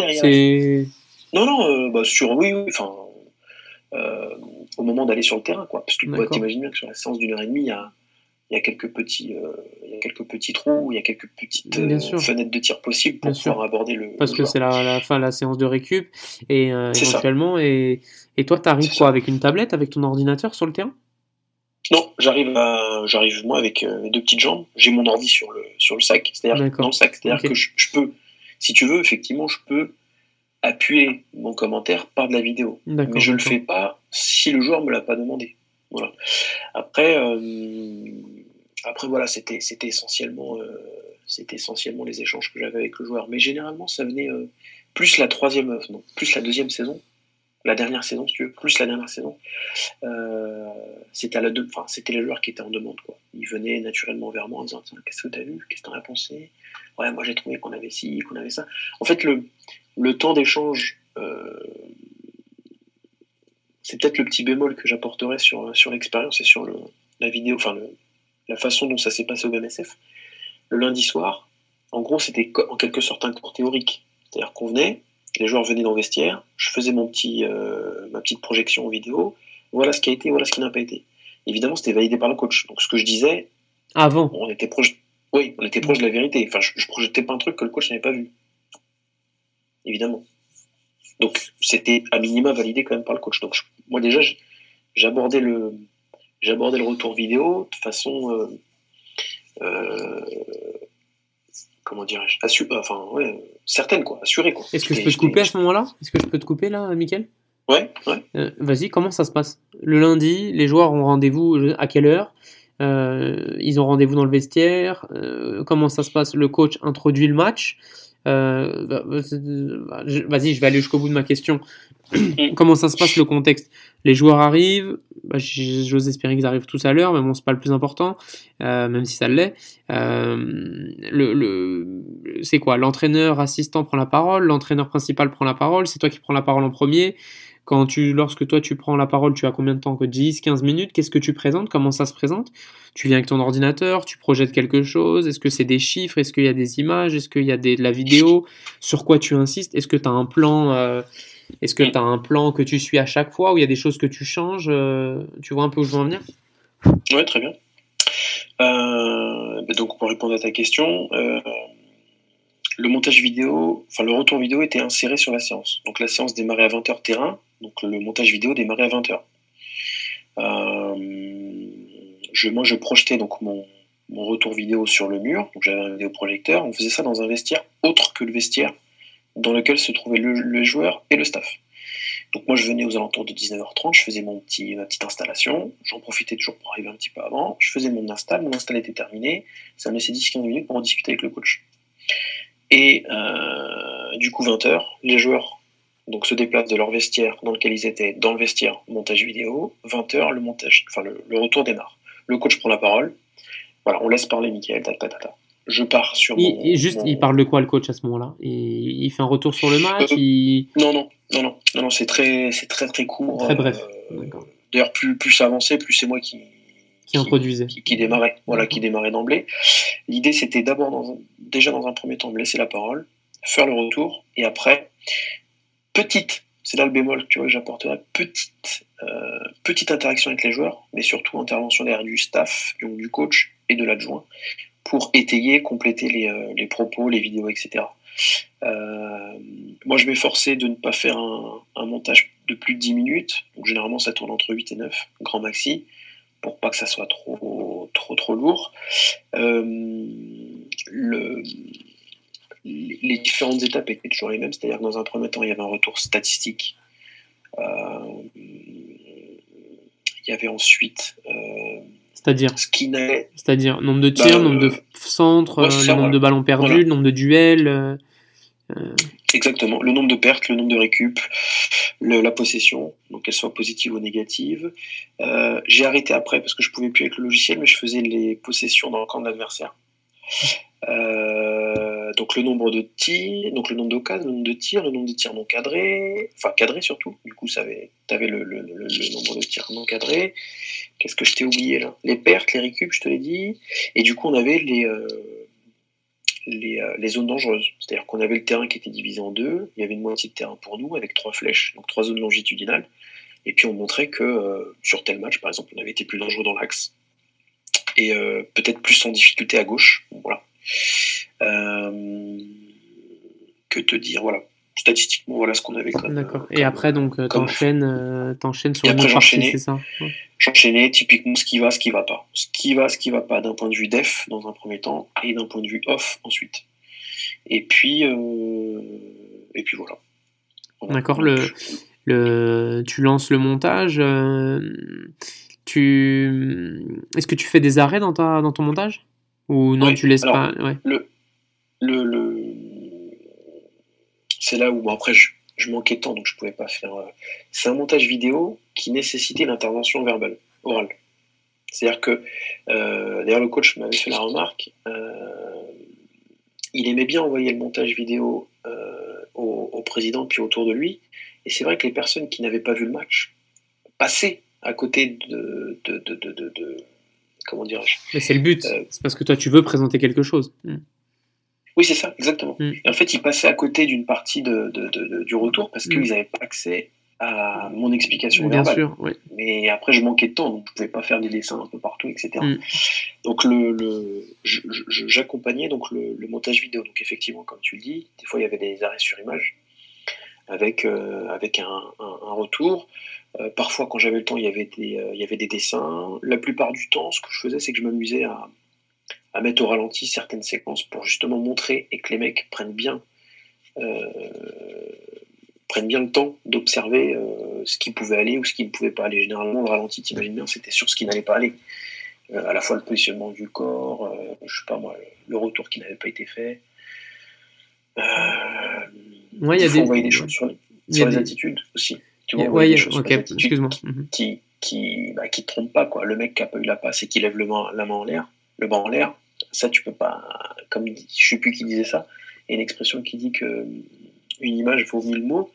S2: au moment d'aller sur le terrain, quoi. Parce que t'imagines bien que sur la séance d'1 heure et demie, il y a quelques petits trous, il y a quelques petites fenêtres de tir possibles pour pouvoir aborder le
S1: parce que c'est la séance de récup et éventuellement ça. Et toi t'arrives quoi, avec une tablette, avec ton ordinateur sur le terrain?
S2: Non, j'arrive moi avec mes 2 petites jambes, j'ai mon ordi sur le sac, c'est-à-dire dans le sac, c'est-à-dire que je peux, si tu veux, effectivement, je peux appuyer mon commentaire par de la vidéo, mais je le fais pas si le joueur me l'a pas demandé. Voilà. Après voilà, c'était essentiellement les échanges que j'avais avec le joueur. Mais généralement, ça venait plus la deuxième saison, la dernière saison, si tu veux, plus la dernière saison. C'était les joueurs qui étaient en demande, quoi. Ils venaient naturellement vers moi en disant, tiens, qu'est-ce que tu as vu, qu'est-ce que tu en as pensé? Ouais, moi j'ai trouvé qu'on avait ci, qu'on avait ça. En fait, le temps d'échange, c'est peut-être le petit bémol que j'apporterais sur l'expérience et sur la vidéo, la façon dont ça s'est passé au BMSF. Le lundi soir, en gros, c'était en quelque sorte un cours théorique. C'est-à-dire qu'on venait, les joueurs venaient dans le vestiaire, je faisais ma petite projection en vidéo, voilà ce qui a été, voilà ce qui n'a pas été. évidemment, c'était validé par le coach. Donc, ce que je disais,
S1: Avant.
S2: on était proche de la vérité. Enfin, je projetais pas un truc que le coach n'avait pas vu. Évidemment. Donc, c'était à minima validé quand même par le coach. Donc, moi, déjà, j'abordais le retour vidéo de façon, comment dirais-je, certaine, quoi, assurée, quoi.
S1: Est-ce que je peux te couper à ce moment-là? Est-ce que je peux te couper là, Mickaël?
S2: Ouais.
S1: Vas-y, comment ça se passe? Le lundi, les joueurs ont rendez-vous à quelle heure? Ils ont rendez-vous dans le vestiaire. Comment ça se passe? Le coach introduit le match. Vas-y, je vais aller jusqu'au bout de ma question. Comment ça se passe, le contexte? Les joueurs arrivent, j'ose espérer qu'ils arrivent tous à l'heure, mais bon, c'est pas le plus important, même si ça l'est. C'est quoi? L'entraîneur assistant prend la parole, l'entraîneur principal prend la parole, c'est toi qui prends la parole en premier. Lorsque toi tu prends la parole, tu as combien de temps? Que 10, 15 minutes? Qu'est-ce que tu présentes? Comment ça se présente? Tu viens avec ton ordinateur, tu projettes quelque chose? Est-ce que c'est des chiffres? Est-ce qu'il y a des images? Est-ce qu'il y a de la vidéo? Sur quoi tu insistes? Est-ce que tu as un plan que tu suis à chaque fois, ou il y a des choses que tu changes? Tu vois un peu où je veux en venir?
S2: Ouais, très bien. Donc, pour répondre à ta question, le montage vidéo, le retour vidéo était inséré sur la séance. Donc, la séance démarrait à 20h terrain, donc le montage vidéo démarrait à 20h. Moi, je projetais donc mon retour vidéo sur le mur, donc j'avais un vidéoprojecteur. On faisait ça dans un vestiaire autre que le vestiaire dans lequel se trouvaient le joueur et le staff. Donc moi, je venais aux alentours de 19h30, je faisais ma petite installation, j'en profitais toujours pour arriver un petit peu avant, je faisais mon install était terminé, ça me laissait 10-15 minutes pour en discuter avec le coach. Et du coup, 20h, les joueurs donc se déplacent de leur vestiaire dans lequel ils étaient, dans le vestiaire montage vidéo. 20h, le retour démarre. Le coach prend la parole. Voilà, on laisse parler Mickaël, Je pars sur
S1: il parle de quoi, le coach, à ce moment-là? Il fait un retour sur le match?
S2: Non, c'est très court.
S1: Très bref. D'accord.
S2: D'ailleurs, plus ça avançait, plus c'est moi qui
S1: introduisait.
S2: Qui démarrait. Voilà, qui démarrait d'emblée. L'idée, c'était d'abord, déjà dans un premier temps, me laisser la parole, faire le retour, et après, c'est là le bémol que j'apporterai, petite interaction avec les joueurs, mais surtout intervention derrière du staff, donc du coach et de l'adjoint, pour étayer, compléter les propos, les vidéos, etc. Moi, je m'efforçais de ne pas faire un montage de plus de 10 minutes. Donc, généralement, ça tourne entre 8 et 9, grand maxi, pour pas que ça soit trop lourd. Les différentes étapes étaient toujours les mêmes, c'est-à-dire que dans un premier temps, il y avait un retour statistique. Il y avait ensuite...
S1: C'est-à-dire nombre de tirs, nombre de centres, le nombre de ballons perdus, le nombre de duels.
S2: Exactement, le nombre de pertes, le nombre de récup, la possession, donc qu'elle soit positive ou négative. J'ai arrêté après parce que je pouvais plus avec le logiciel, mais je faisais les possessions dans le camp de l'adversaire. Donc le nombre de tirs, donc le nombre d'occasions, le nombre de tirs non cadrés, enfin cadrés surtout. Du coup, t'avais le nombre de tirs non cadrés. Qu'est-ce que je t'ai oublié là? Les pertes, les récup, je te l'ai dit. Et du coup, on avait les zones dangereuses. C'est-à-dire qu'on avait le terrain qui était divisé en deux. Il y avait une moitié de terrain pour nous avec 3 flèches, donc 3 zones longitudinales. Et puis on montrait que sur tel match, par exemple, on avait été plus dangereux dans l'axe et peut-être plus en difficulté à gauche. Voilà. Que te dire, voilà. Statistiquement, voilà ce qu'on avait comme.
S1: D'accord. Et après, donc, t'enchaînes sur une autre partie, c'est ça? Ouais.
S2: J'enchaînais typiquement ce qui va pas. Ce qui va pas d'un point de vue def dans un premier temps et d'un point de vue off ensuite. Et puis voilà.
S1: D'accord. Tu lances le montage. Est-ce que tu fais des arrêts dans ton montage? Ou non, tu laisses pas? Ouais.
S2: C'est là où après je manquais de temps, donc je pouvais pas faire. C'est un montage vidéo qui nécessitait l'intervention verbale, orale. C'est-à-dire que, d'ailleurs, le coach m'avait fait la remarque. Il aimait bien envoyer le montage vidéo au président puis autour de lui. Et c'est vrai que les personnes qui n'avaient pas vu le match passaient à côté de comment dirais-je.
S1: Mais c'est le but. C'est parce que toi, tu veux présenter quelque chose.
S2: Oui, c'est ça, exactement. Et en fait, ils passaient à côté d'une partie du retour parce qu'ils n'avaient pas accès à mon explication
S1: Bien
S2: verbale.
S1: sûr, oui.
S2: Mais après, je manquais de temps, donc je pouvais pas faire des dessins un peu partout, etc. Donc j'accompagnais donc le montage vidéo. Donc effectivement, comme tu le dis, des fois il y avait des arrêts sur image avec un retour. Parfois, quand j'avais le temps, il y avait des dessins. La plupart du temps, ce que je faisais, c'est que je m'amusais à mettre au ralenti certaines séquences pour justement montrer et que les mecs prennent bien le temps d'observer ce qui pouvait aller ou ce qui ne pouvait pas aller. Généralement, le ralenti, t'imagines bien, c'était sur ce qui n'allait pas aller. À la fois le positionnement du corps, je sais pas moi, le retour qui n'avait pas été fait.
S1: Ouais,
S2: il faut envoyer des choses sur les attitudes aussi. Tu vois, envoyer des choses sur les attitudes
S1: excuse-moi.
S2: qui te trompent pas, quoi. Le mec qui a pas eu la passe et qui lève le banc en l'air, ça tu peux pas, comme je sais plus qui disait ça, il y a une expression qui dit que une image vaut 1000 mots.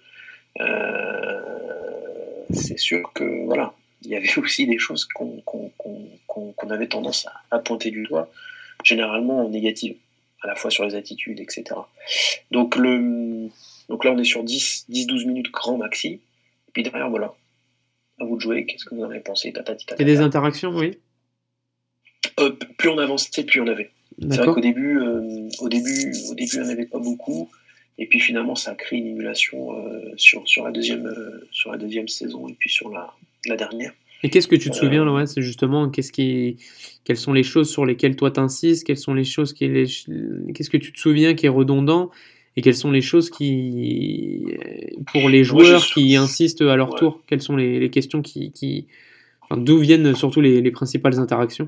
S2: C'est sûr que voilà, il y avait aussi des choses qu'on avait tendance à pointer du doigt, généralement en négative, à la fois sur les attitudes, etc. Donc là on est sur 10-12 minutes grand maxi, et puis derrière voilà, à vous de jouer, qu'est-ce que vous en avez pensé,
S1: Et des interactions, oui.
S2: Plus on avançait, plus on avait. C'est vrai qu'au début, on n'avait pas beaucoup. Et puis finalement, ça a créé une émulation sur la deuxième saison et puis sur la dernière.
S1: Et qu'est-ce que tu te souviens là, c'est justement quelles sont les choses sur lesquelles toi t'insistes, quelles sont les choses qu'est-ce que tu te souviens qui est redondant et quelles sont les choses qui pour les joueurs qui insistent à leur tour, quelles sont les questions enfin, d'où viennent surtout les principales interactions?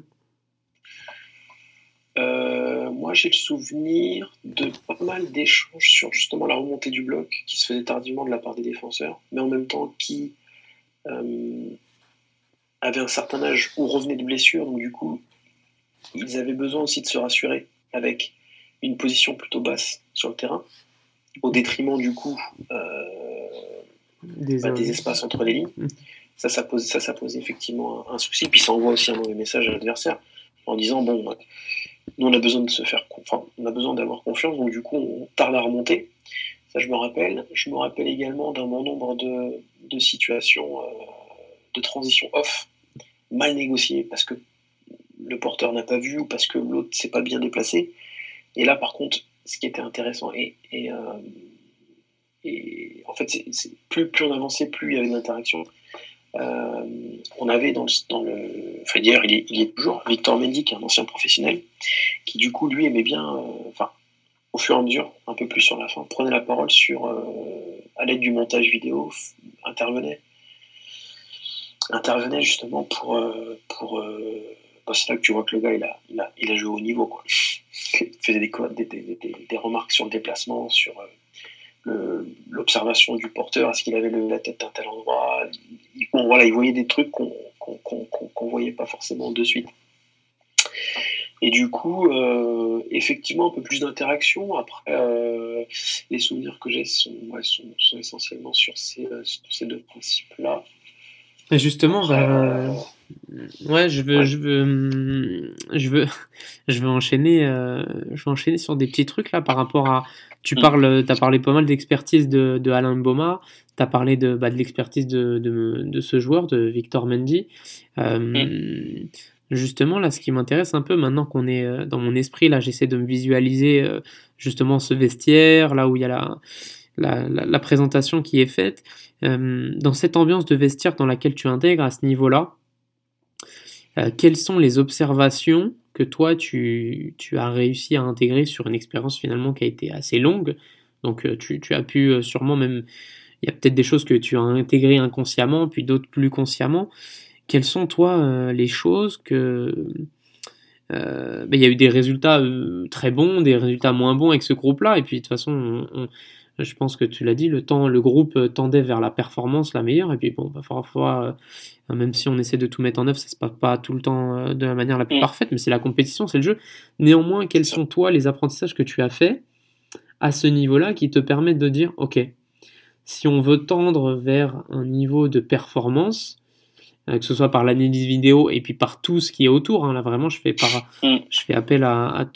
S2: Moi, j'ai le souvenir de pas mal d'échanges sur justement la remontée du bloc qui se faisait tardivement de la part des défenseurs, mais en même temps qui avaient un certain âge ou revenaient de blessure, donc du coup, ils avaient besoin aussi de se rassurer avec une position plutôt basse sur le terrain, au détriment du coup des espaces entre les lignes. Ça pose effectivement un souci, puis ça envoie aussi un mauvais message à l'adversaire en disant bon, nous on a besoin on a besoin d'avoir confiance, donc du coup on tarde à remonter. Ça je me rappelle. Je me rappelle également d'un bon nombre de situations de transition off mal négociées parce que le porteur n'a pas vu ou parce que l'autre s'est pas bien déplacé. Et là par contre, ce qui était intéressant et en fait c'est plus on avançait, plus il y avait d'interaction. On avait dans le enfin d'ailleurs il est toujours Victor Mendy, qui est un ancien professionnel, qui du coup lui aimait bien au fur et à mesure, un peu plus sur la fin, prenait la parole à l'aide du montage vidéo, intervenait justement pour c'est là que tu vois que le gars il a joué au niveau, quoi. Il faisait des remarques sur le déplacement, sur l'observation du porteur, est-ce qu'il avait la tête à un tel endroit. Il voyait des trucs qu'on voyait pas forcément de suite. Et du coup, effectivement, un peu plus d'interaction. Après, les souvenirs que j'ai sont essentiellement sur ces deux principes-là.
S1: Et justement, ouais, je veux enchaîner sur des petits trucs là par rapport à. T'as parlé pas mal d'expertise de Alain Mboma, t'as parlé de l'expertise de ce joueur, de Victor Mendy. Justement, là, ce qui m'intéresse un peu maintenant qu'on est dans mon esprit, là, j'essaie de me visualiser justement ce vestiaire, là où il y a la présentation qui est faite. Dans cette ambiance de vestiaire dans laquelle tu intègres à ce niveau-là, quelles sont les observations que toi tu as réussi à intégrer sur une expérience finalement qui a été assez longue? Donc tu as pu sûrement même, il y a peut-être des choses que tu as intégrées inconsciemment, puis d'autres plus consciemment. Quelles sont toi les choses que il y a eu des résultats très bons, des résultats moins bons avec ce groupe-là, et puis de toute façon je pense que tu l'as dit, le groupe tendait vers la performance la meilleure, et puis bon, parfois, même si on essaie de tout mettre en œuvre, ça se passe pas tout le temps de la manière la plus parfaite, mais c'est la compétition, c'est le jeu. Néanmoins, quels sont toi les apprentissages que tu as faits à ce niveau-là qui te permettent de dire, ok, si on veut tendre vers un niveau de performance, que ce soit par l'analyse vidéo et puis par tout ce qui est autour, hein, là vraiment je fais appel à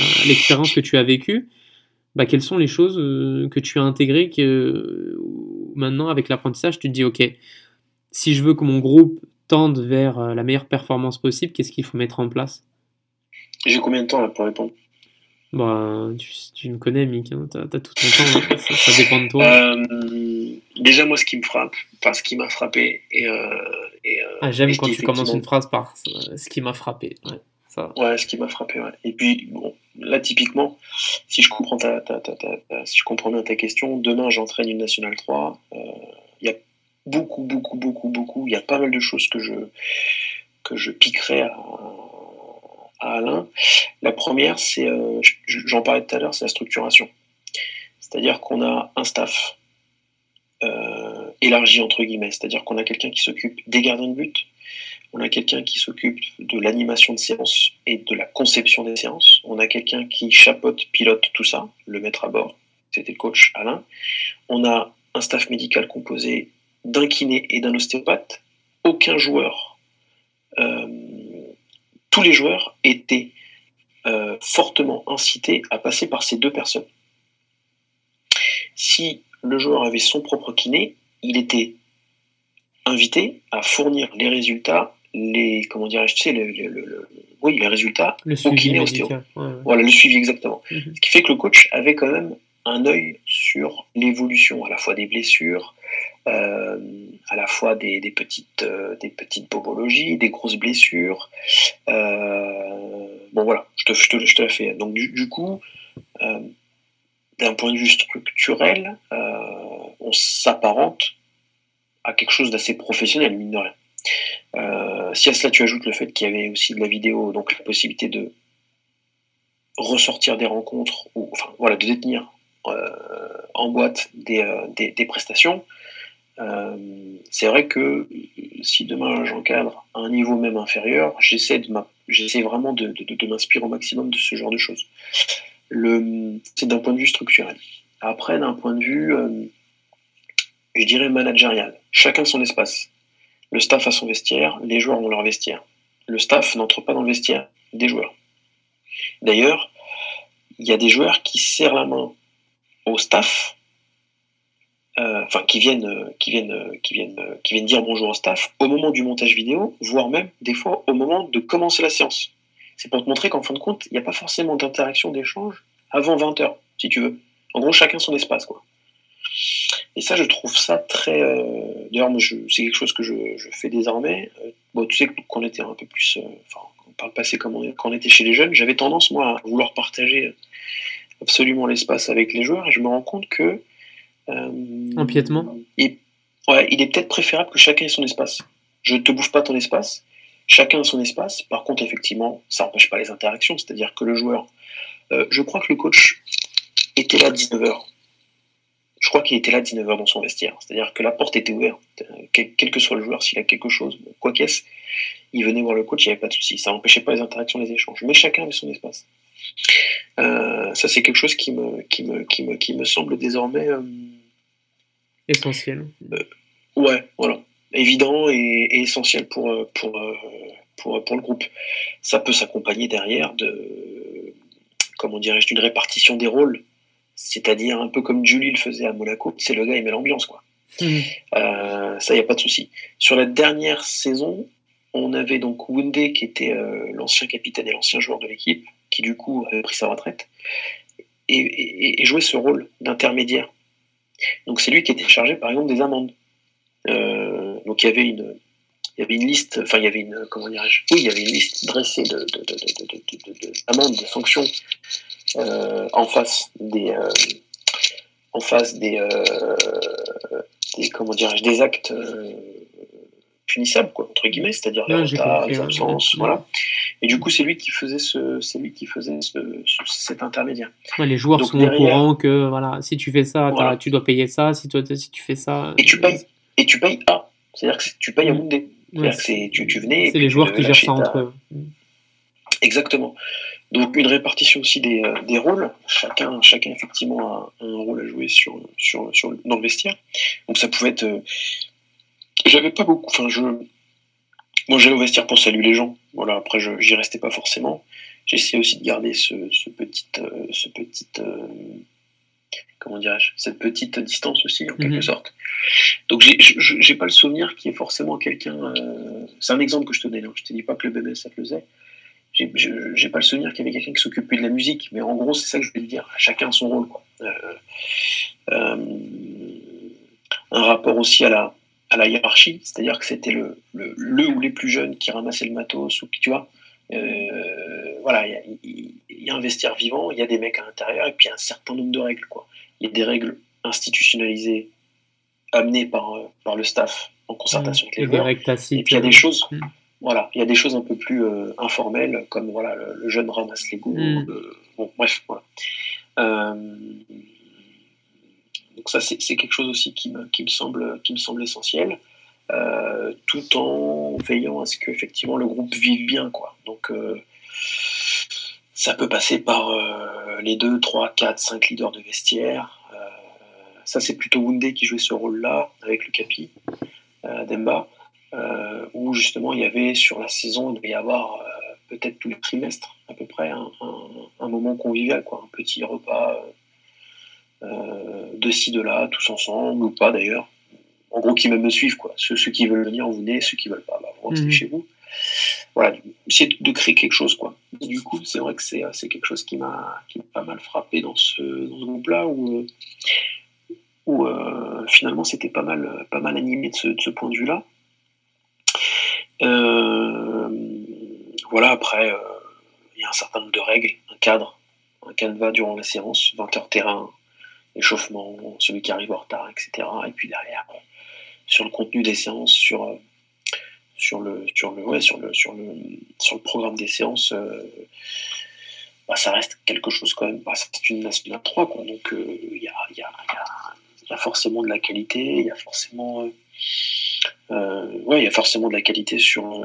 S1: l'expérience que tu as vécue. Quelles sont les choses que tu as intégrées maintenant, avec l'apprentissage, tu te dis, ok, si je veux que mon groupe tende vers la meilleure performance possible, qu'est-ce qu'il faut mettre en place?
S2: J'ai combien de temps là pour répondre?
S1: Bah, tu me connais, Mick, hein, t'as tout ton temps, hein, ça dépend de toi.
S2: Déjà, moi, ce qui m'a frappé,
S1: J'aime
S2: et ce
S1: quand
S2: qui
S1: tu commences
S2: effectivement,
S1: une phrase par ce qui m'a frappé. Ouais, ça.
S2: ouais, ce qui m'a frappé, ouais. Et puis, bon, là, typiquement, si je comprends si je comprends bien ta question, demain, j'entraîne une Nationale 3. Il y a il y a pas mal de choses que je piquerai à Alain. La première, c'est, j'en parlais tout à l'heure, c'est la structuration. C'est-à-dire qu'on a un staff élargi, entre guillemets. C'est-à-dire qu'on a quelqu'un qui s'occupe des gardiens de but, on a quelqu'un qui s'occupe de l'animation de séance et de la conception des séances, on a quelqu'un qui chapeaute, pilote tout ça, le maître à bord, c'était le coach Alain. On a un staff médical composé d'un kiné et d'un ostéopathe. Aucun joueur, tous les joueurs étaient fortement incités à passer par ces deux personnes. Si le joueur avait son propre kiné, il était invité à fournir les résultats, comment dirais-je, tu sais, oui, les résultats
S1: au
S2: kiné ostéo.
S1: Ouais.
S2: Voilà, le suivi exactement. Ce qui fait que le coach avait quand même un œil sur l'évolution, à la fois des blessures, à la fois des petites bobologies, des grosses blessures. Bon voilà, je te la fais. Donc du coup, d'un point de vue structurel, on s'apparente à quelque chose d'assez professionnel, mine de rien. Si à cela tu ajoutes le fait qu'il y avait aussi de la vidéo, donc la possibilité de ressortir des rencontres, ou enfin voilà, de détenir en boîte des prestations, c'est vrai que si demain j'encadre à un niveau même inférieur, j'essaie vraiment de m'inspirer au maximum de ce genre de choses. C'est d'un point de vue structurel. Après, d'un point de vue, je dirais managérial, chacun son espace. Le staff a son vestiaire, les joueurs ont leur vestiaire. Le staff n'entre pas dans le vestiaire des joueurs. D'ailleurs, il y a des joueurs qui serrent la main au staff, qui viennent dire bonjour au staff au moment du montage vidéo, voire même des fois au moment de commencer la séance. C'est pour te montrer qu'en fin de compte, il n'y a pas forcément d'interaction, d'échange avant 20h, si tu veux. En gros, chacun son espace, quoi. Et ça, je trouve ça très... D'ailleurs, moi, c'est quelque chose que je fais désormais. Bon, tu sais, qu'on était un peu plus... par le passé, quand on était chez les jeunes, j'avais tendance, moi, à vouloir partager absolument l'espace avec les joueurs, et je me rends compte que...
S1: Empiètement.
S2: Il est peut-être préférable que chacun ait son espace. Je ne te bouffe pas ton espace, chacun a son espace. Par contre, effectivement, ça n'empêche pas les interactions. C'est-à-dire que le joueur... je crois que le coach était là à 19h. Je crois qu'il était là à 19h dans son vestiaire. C'est-à-dire que la porte était ouverte. Quel que soit le joueur, s'il a quelque chose, quoi qu'est-ce, il venait voir le coach, il n'y avait pas de souci. Ça n'empêchait pas les interactions, les échanges. Mais chacun avait son espace. Ça, c'est quelque chose qui me semble désormais...
S1: essentiel.
S2: Ouais, voilà. Évident et essentiel pour le groupe. Ça peut s'accompagner derrière comment dirais-je, d'une répartition des rôles. C'est-à-dire un peu comme Julie le faisait à Monaco, c'est le gars, il met l'ambiance, quoi. Ça, il n'y a pas de souci. Sur la dernière saison, on avait donc Woundé, qui était l'ancien capitaine et l'ancien joueur de l'équipe, qui du coup avait pris sa retraite, et jouait ce rôle d'intermédiaire. Donc c'est lui qui était chargé, par exemple, des amendes. Donc il y avait une liste, enfin il y avait une, comment dirais-je, oui, il y avait une liste dressée d'amendes, de sanctions en face des comment dirais-je, des actes punissables, quoi, entre guillemets, c'est-à-dire les retards, les absences, voilà. Et du coup, c'est lui qui faisait cet intermédiaire.
S1: Ouais, les joueurs sont au courant que voilà, si tu fais ça, voilà, tu dois payer ça. Si tu fais ça,
S2: et tu payes A, c'est-à-dire que tu payes à Woundé. C'est-à-dire que tu venais.
S1: C'est les joueurs qui gèrent ça entre eux.
S2: Exactement. Donc une répartition aussi des rôles. Chacun effectivement a un rôle à jouer dans le vestiaire. Donc ça pouvait être. J'avais pas beaucoup. Moi j'allais au vestiaire pour saluer les gens. Voilà. Après j'y restais pas forcément. J'essayais aussi de garder comment dirais-je, cette petite distance aussi en quelque sorte. Donc j'ai pas le souvenir qu'il y ait forcément quelqu'un. C'est un exemple que je te donne. Je te dis pas que le BMSF le faisait. J'ai pas le souvenir qu'il y avait quelqu'un qui s'occupe plus de la musique, mais en gros c'est ça que je vais te dire. Chacun a son rôle, quoi. Un rapport aussi à la hiérarchie, c'est-à-dire que c'était le ou les plus jeunes qui ramassaient le matos, ou qui, tu vois. Voilà, il y a un vestiaire vivant, il y a des mecs à l'intérieur, et puis il y a un certain nombre de règles, quoi. Il y a des règles institutionnalisées, amenées par le staff en concertation avec les joueurs, et puis il y a des choses, voilà, il y a des choses un peu plus informelles, comme voilà, le jeune ramasse les goûts, bon, bref, voilà. Donc ça, c'est quelque chose aussi qui me semble essentiel. Tout en veillant à ce que effectivement le groupe vive bien, quoi. Donc ça peut passer par les 2, 3, 4, 5 leaders de vestiaire. Ça c'est plutôt Woundé qui jouait ce rôle-là avec le Capi Demba, où justement il y avait sur la saison, il devait y avoir peut-être tous les trimestres à peu près un moment convivial, quoi, un petit repas de ci de là, tous ensemble ou pas d'ailleurs. En gros, qui même me suivent, quoi. Ceux qui veulent venir, vous venez. Ceux qui veulent pas, vous restez chez vous. Voilà, essayer de créer quelque chose, quoi. Et du coup, c'est vrai que c'est quelque chose qui m'a pas mal frappé dans ce groupe-là, où finalement c'était pas mal animé de ce point de vue-là. Voilà, après, il y a un certain nombre de règles, un canevas durant la séance, 20 heures terrain, échauffement, celui qui arrive en retard, etc. Et puis derrière, sur le contenu des séances, sur le programme des séances, ça reste quelque chose quand même. C'est une nationale 3, quoi. Donc il y a forcément de la qualité, il y a forcément de la qualité sur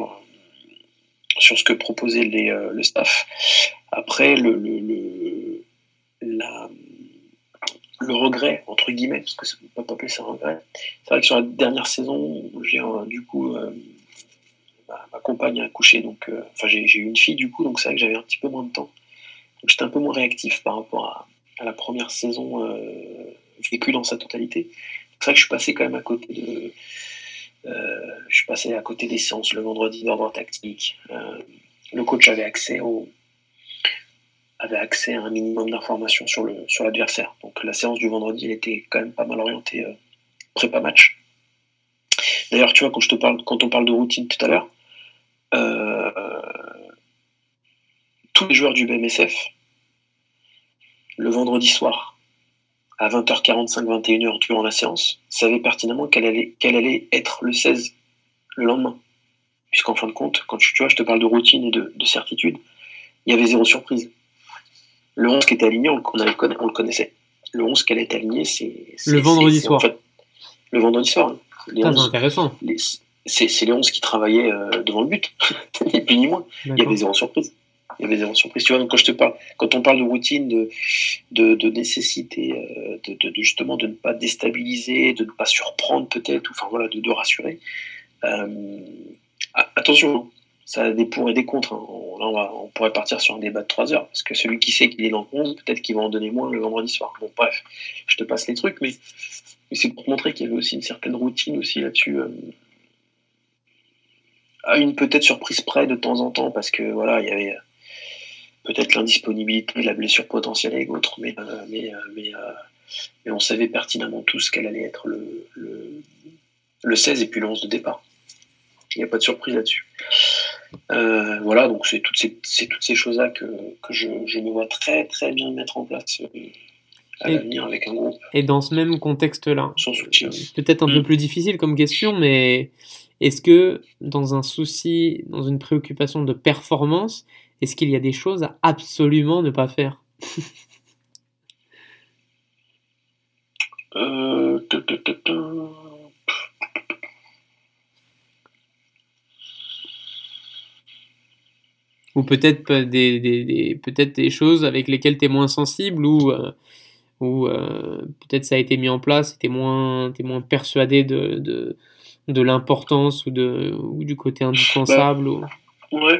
S2: ce que proposait le staff. Après, le regret, entre guillemets, parce que ça ne peut pas appeler ça un regret, c'est vrai que sur la dernière saison, j'ai du coup ma compagne a accouché, donc j'ai eu une fille du coup, donc c'est vrai que j'avais un petit peu moins de temps, donc j'étais un peu moins réactif par rapport à la première saison vécue dans sa totalité. C'est vrai que je suis passé quand même à côté des séances le vendredi d'ordre tactique. Le coach avait accès à un minimum d'informations sur l'adversaire. Donc la séance du vendredi, elle était quand même pas mal orientée prépa-match. D'ailleurs, tu vois, quand on parle de routine tout à l'heure, tous les joueurs du BMSF, le vendredi soir, à 20h45, 21h durant la séance, savaient pertinemment quelle allait être le 16 le lendemain. Puisqu'en fin de compte, quand tu vois, je te parle de routine et de certitude, il y avait zéro surprise. Le 11 qui était aligné, on le connaissait. Le 11 qui allait être aligné, c'est
S1: le vendredi soir.
S2: En fait, le vendredi soir. Hein.
S1: C'est intéressant.
S2: C'est les 11 qui travaillaient devant le but, ni plus ni moins.
S1: D'accord.
S2: Il y avait zéro surprise. Tu vois, donc quand on parle de routine, de nécessité, de justement de ne pas déstabiliser, de ne pas surprendre peut-être, enfin voilà, de rassurer. Attention, ça a des pour et des contre. Hein. On pourrait partir sur un débat de 3 heures, parce que celui qui sait qu'il est dans le 11, peut-être qu'il va en donner moins le vendredi soir. Bon, bref, je te passe les trucs, mais c'est pour te montrer qu'il y avait aussi une certaine routine aussi là-dessus. À une peut-être surprise près de temps en temps, parce que voilà, il y avait peut-être l'indisponibilité, la blessure potentielle et autres, mais on savait pertinemment tous qu'elle allait être le 16 et puis le 11 de départ. Il n'y a pas de surprise là-dessus. Voilà, donc c'est toutes ces choses-là que je me vois très très bien mettre en place à l'avenir avec un groupe.
S1: Et dans ce même contexte-là,
S2: son soutien.
S1: Peut-être un peu plus difficile comme question, mais est-ce que dans une préoccupation de performance, est-ce qu'il y a des choses à absolument ne pas faire? Ou peut-être des choses avec lesquelles tu es moins sensible, ou peut-être ça a été mis en place, t'es moins persuadé de l'importance ou du côté indispensable.
S2: Ouais.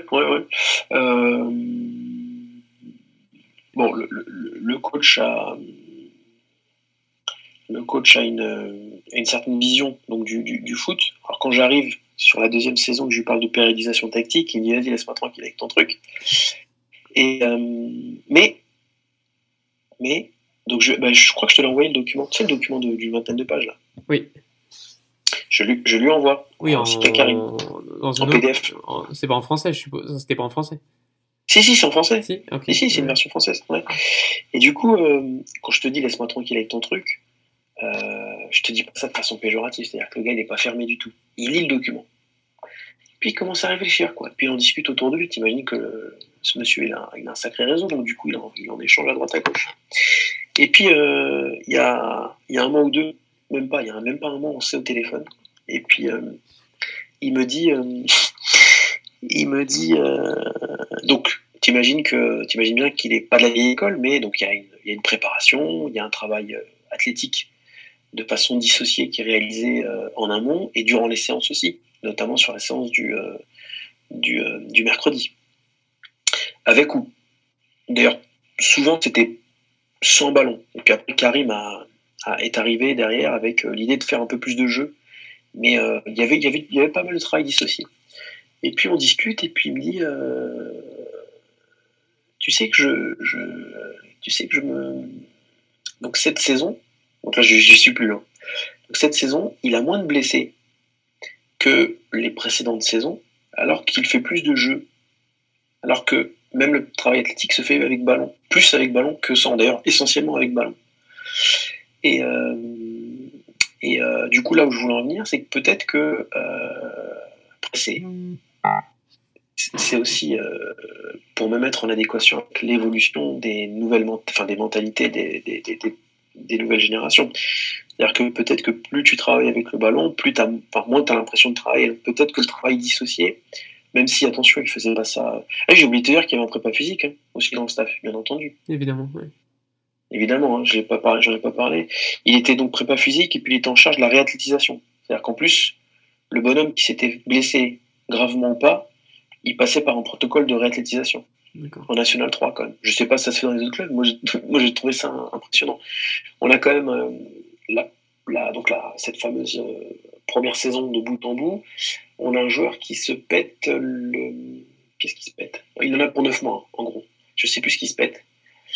S2: Bon, le coach le coach a une certaine vision donc du foot. Alors quand j'arrive sur la deuxième saison, que je lui parle de périodisation tactique, il me dit vas-y, laisse-moi tranquille avec ton truc. Et mais donc je crois que je te l'ai envoyé le document. Tu sais le document d'une vingtaine de pages là.
S1: Oui.
S2: Je lui envoie.
S1: Oui,
S2: c'était Karim. En PDF.
S1: C'est pas en français, je suppose. C'était pas en français.
S2: Si, c'est en français.
S1: Si, okay.
S2: Si, c'est une version française. Ouais. Et du coup, quand je te dis laisse-moi tranquille avec ton truc, je te dis pas ça de façon péjorative. C'est-à-dire que le gars, il n'est pas fermé du tout. Il lit le document. Puis il commence à réfléchir, quoi. Puis on discute autour de lui. T'imagines que ce monsieur, il a un sacré réseau, donc du coup, il en échange à droite à gauche. Et puis, il y a un mois ou deux, même pas un mois, on s'est au téléphone. Et puis, il me dit, donc, t'imagines bien qu'il n'est pas de la vieille école, mais donc il y a une préparation, il y a un travail athlétique de façon dissociée qui est réalisé en amont et durant les séances aussi, notamment sur la séance du mercredi. Avec ou d'ailleurs, souvent c'était sans ballon. Et puis après, Karim est arrivé derrière avec l'idée de faire un peu plus de jeu. Mais il y avait pas mal de travail dissocié. Et puis on discute, et puis il me dit tu sais que je me. Donc cette saison, donc là j'y suis plus là. Donc cette saison, il a moins de blessés que les précédentes saisons, alors qu'il fait plus de jeux. Alors que même le travail athlétique se fait avec ballon. Plus avec ballon que sans, d'ailleurs, essentiellement avec ballon. Et du coup, là où je voulais en venir, c'est que peut-être que c'est aussi pour me mettre en adéquation avec l'évolution des des mentalités des nouvelles générations. C'est-à-dire que peut-être que plus tu travailles avec le ballon, moins tu as l'impression de travailler. Peut-être que le travail dissocié, même si, attention, il faisait pas ça. J'ai oublié de te dire qu'il y avait un prépa physique aussi dans le staff, bien entendu.
S1: Évidemment, oui.
S2: Évidemment, j'en ai pas parlé. Il était donc prépa physique et puis il était en charge de la réathlétisation. C'est-à-dire qu'en plus, le bonhomme qui s'était blessé gravement ou pas, il passait par un protocole de réathlétisation.
S1: D'accord.
S2: En National 3 quand même. Je sais pas si ça se fait dans les autres clubs, moi j'ai trouvé ça impressionnant. On a quand même cette fameuse première saison de bout en bout, on a un joueur qui se pète Qu'est-ce qu'il se pète ? Il en a pour 9 mois, en gros. Je sais plus ce qu'il se pète.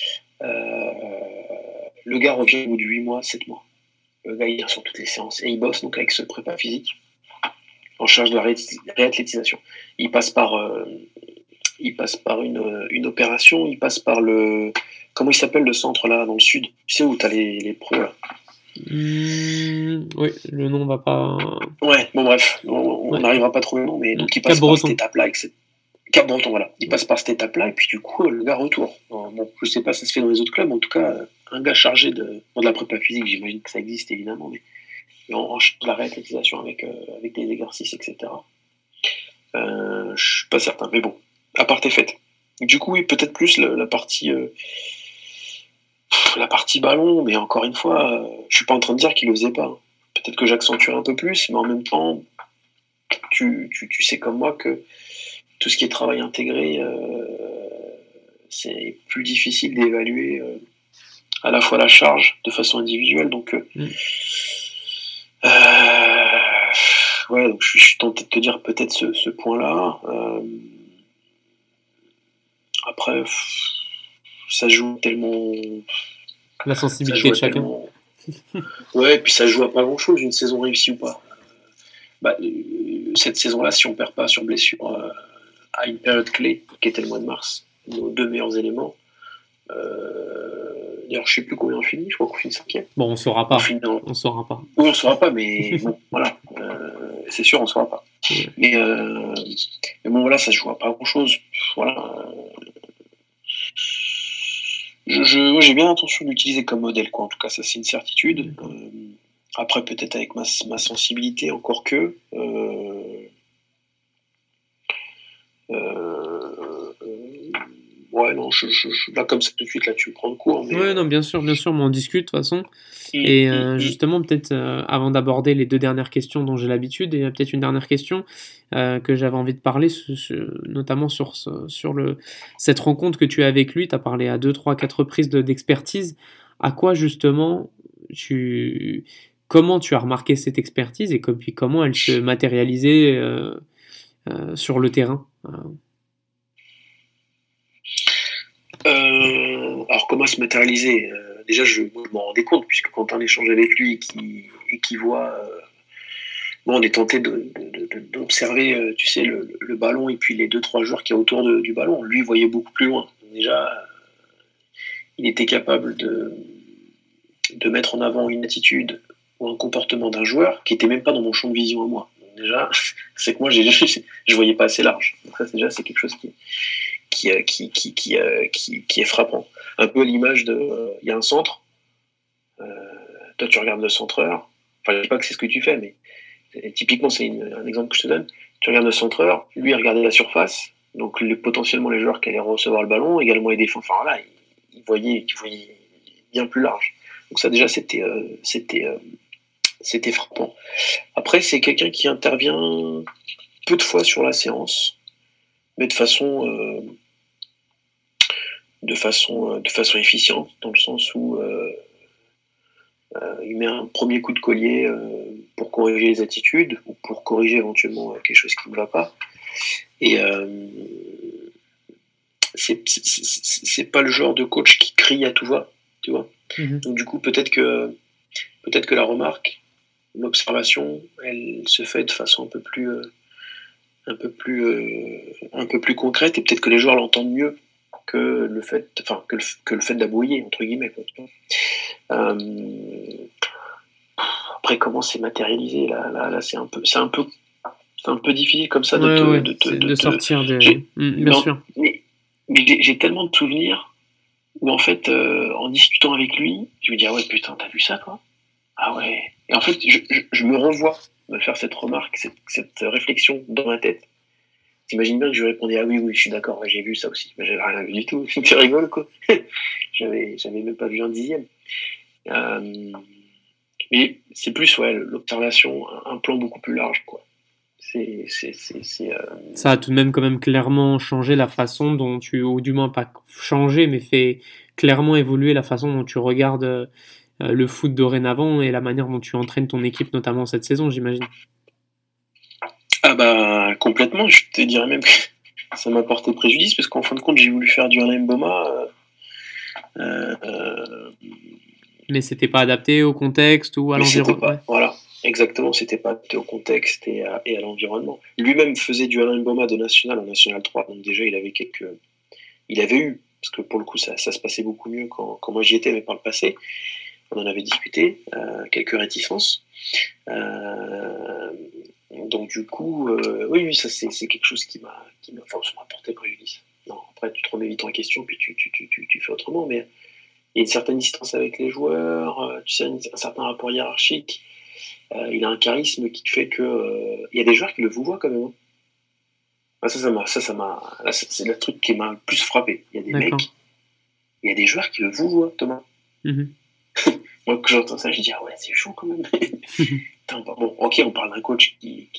S2: Le gars revient au bout de 8 mois, 7 mois. Le gars, il vient sur toutes les séances. Et il bosse donc avec ce prépa physique en charge de la réathlétisation. Il passe par une opération, il passe par le... Comment il s'appelle le centre là, dans le sud ? Tu sais où tu as les pros là ?
S1: Oui, le nom va pas...
S2: Ouais, bon bref, on n'arrivera pas à trouver le nom, mais donc il passe par cette étape-là, Cap-Breton, voilà. Il passe par cette étape-là, et puis du coup, le gars retourne. Bon, je sais pas si ça se fait dans les autres clubs, en tout cas, un gars chargé de la prépa physique, j'imagine que ça existe évidemment, mais en charge de la réathlétisation avec des exercices, etc. Je suis pas certain, mais bon, à part est faite. Du coup, oui, peut-être plus la partie ballon, mais encore une fois, je suis pas en train de dire qu'il le faisait pas. Peut-être que j'accentue un peu plus, mais en même temps, tu sais comme moi que tout ce qui est travail intégré, c'est plus difficile d'évaluer à la fois la charge de façon individuelle. Donc, donc je suis tenté de te dire peut-être ce point-là. Après, ça joue tellement...
S1: La sensibilité de chacun.
S2: Ouais, et puis ça joue à pas grand-chose, une saison réussie ou pas. Cette saison-là, si on perd pas sur blessure à une période clé, qui était le mois de mars, nos deux meilleurs éléments, d'ailleurs, je sais plus combien on finit, je crois qu'on finit 5e.
S1: Bon, on saura pas. On saura pas.
S2: Oui, on saura pas, mais bon, voilà. C'est sûr, on saura pas. Ouais. Mais bon, voilà, ça se joue à pas grand-chose. Voilà. J'ai bien l'intention d'utiliser comme modèle, quoi. En tout cas, ça, c'est une certitude. Après, peut-être avec ma sensibilité, encore que... ouais, non, là, comme ça, tout de suite, là, tu me prends de court. Mais...
S1: Ouais, non, bien sûr, mais on discute, de toute façon. Et justement, peut-être, avant d'aborder les deux dernières questions dont j'ai l'habitude, et peut-être une dernière question que j'avais envie de parler, notamment sur cette rencontre que tu as avec lui. Tu as parlé à 2, 3, 4 reprises d'expertise. À quoi, justement, comment tu as remarqué cette expertise et puis comment elle se matérialisait sur le terrain?
S2: Alors comment se matérialiser? Déjà, je m'en rendais compte, puisque quand on échange avec lui et qui voit... on est tenté d'observer, tu sais, le ballon et puis les 2-3 joueurs qui y a autour du ballon. Lui, il voyait beaucoup plus loin. Déjà, il était capable de mettre en avant une attitude ou un comportement d'un joueur qui n'était même pas dans mon champ de vision à moi. Donc déjà, c'est que moi, je voyais pas assez large. Donc ça, déjà, c'est quelque chose qui est frappant. Un peu à l'image de... Il y a un centre, toi, tu regardes le centreur. Enfin, je dis pas que c'est ce que tu fais, mais typiquement, c'est un exemple que je te donne. Tu regardes le centreur, lui, il regardait la surface, donc potentiellement les joueurs qui allaient recevoir le ballon, également les défenseurs. Enfin, là, il voyait bien plus large. Donc ça, déjà, c'était frappant. Après, c'est quelqu'un qui intervient peu de fois sur la séance, mais de façon efficiente, dans le sens où il met un premier coup de collier pour corriger les attitudes ou pour corriger éventuellement quelque chose qui ne va pas. Et c'est pas le genre de coach qui crie à tout va, tu vois. Mm-hmm. Donc du coup, peut-être que la remarque, l'observation, elle se fait de façon un peu plus concrète, et peut-être que les joueurs l'entendent mieux que le fait d'aboyer, entre guillemets, quoi. Après, comment c'est matérialisé là, c'est un peu difficile comme ça
S1: de sortir de... Bien sûr.
S2: Mais j'ai tellement de souvenirs où, en fait, en discutant avec lui, je me dis, ah ouais, putain, t'as vu ça, toi? Ah ouais. Et en fait, je me revois me faire cette remarque, cette réflexion dans ma tête. T'imagines bien que je répondais, ah oui, je suis d'accord, ouais, j'ai vu ça aussi. Mais j'avais rien vu du tout. Tu rigoles, quoi. J'avais même pas vu un dixième. Mais c'est plus, l'observation, un plan beaucoup plus large, quoi.
S1: Ça a tout de même quand même clairement changé la façon dont ou du moins pas changé, mais fait clairement évoluer la façon dont tu regardes le foot dorénavant et la manière dont tu entraînes ton équipe, notamment cette saison, j'imagine.
S2: Ah bah complètement, je te dirais même que ça m'a porté préjudice, parce qu'en fin de compte, j'ai voulu faire du Alain Mboma.
S1: Mais c'était pas adapté au contexte ou à l'environnement.
S2: Voilà, exactement, c'était pas adapté au contexte et à l'environnement. Lui-même faisait du Alain Mboma de National en National 3, donc déjà il avait eu, parce que pour le coup ça se passait beaucoup mieux quand moi j'y étais, mais par le passé, on en avait discuté, quelques réticences. Donc du coup, oui, ça c'est quelque chose qui m'a porté préjudice. Non, après tu te remets vite en question, puis tu fais autrement, mais il y a une certaine distance avec les joueurs, tu sais, un certain rapport hiérarchique. Il a un charisme qui fait que il y a des joueurs qui le vouvoient quand même. C'est le truc qui m'a le plus frappé. Il y a des mecs, il y a des joueurs qui le vouvoient, Thomas. Mm-hmm. Moi, quand j'entends ça, je dis, ah ouais, c'est chaud quand même. Putain, bon, ok, on parle d'un coach qui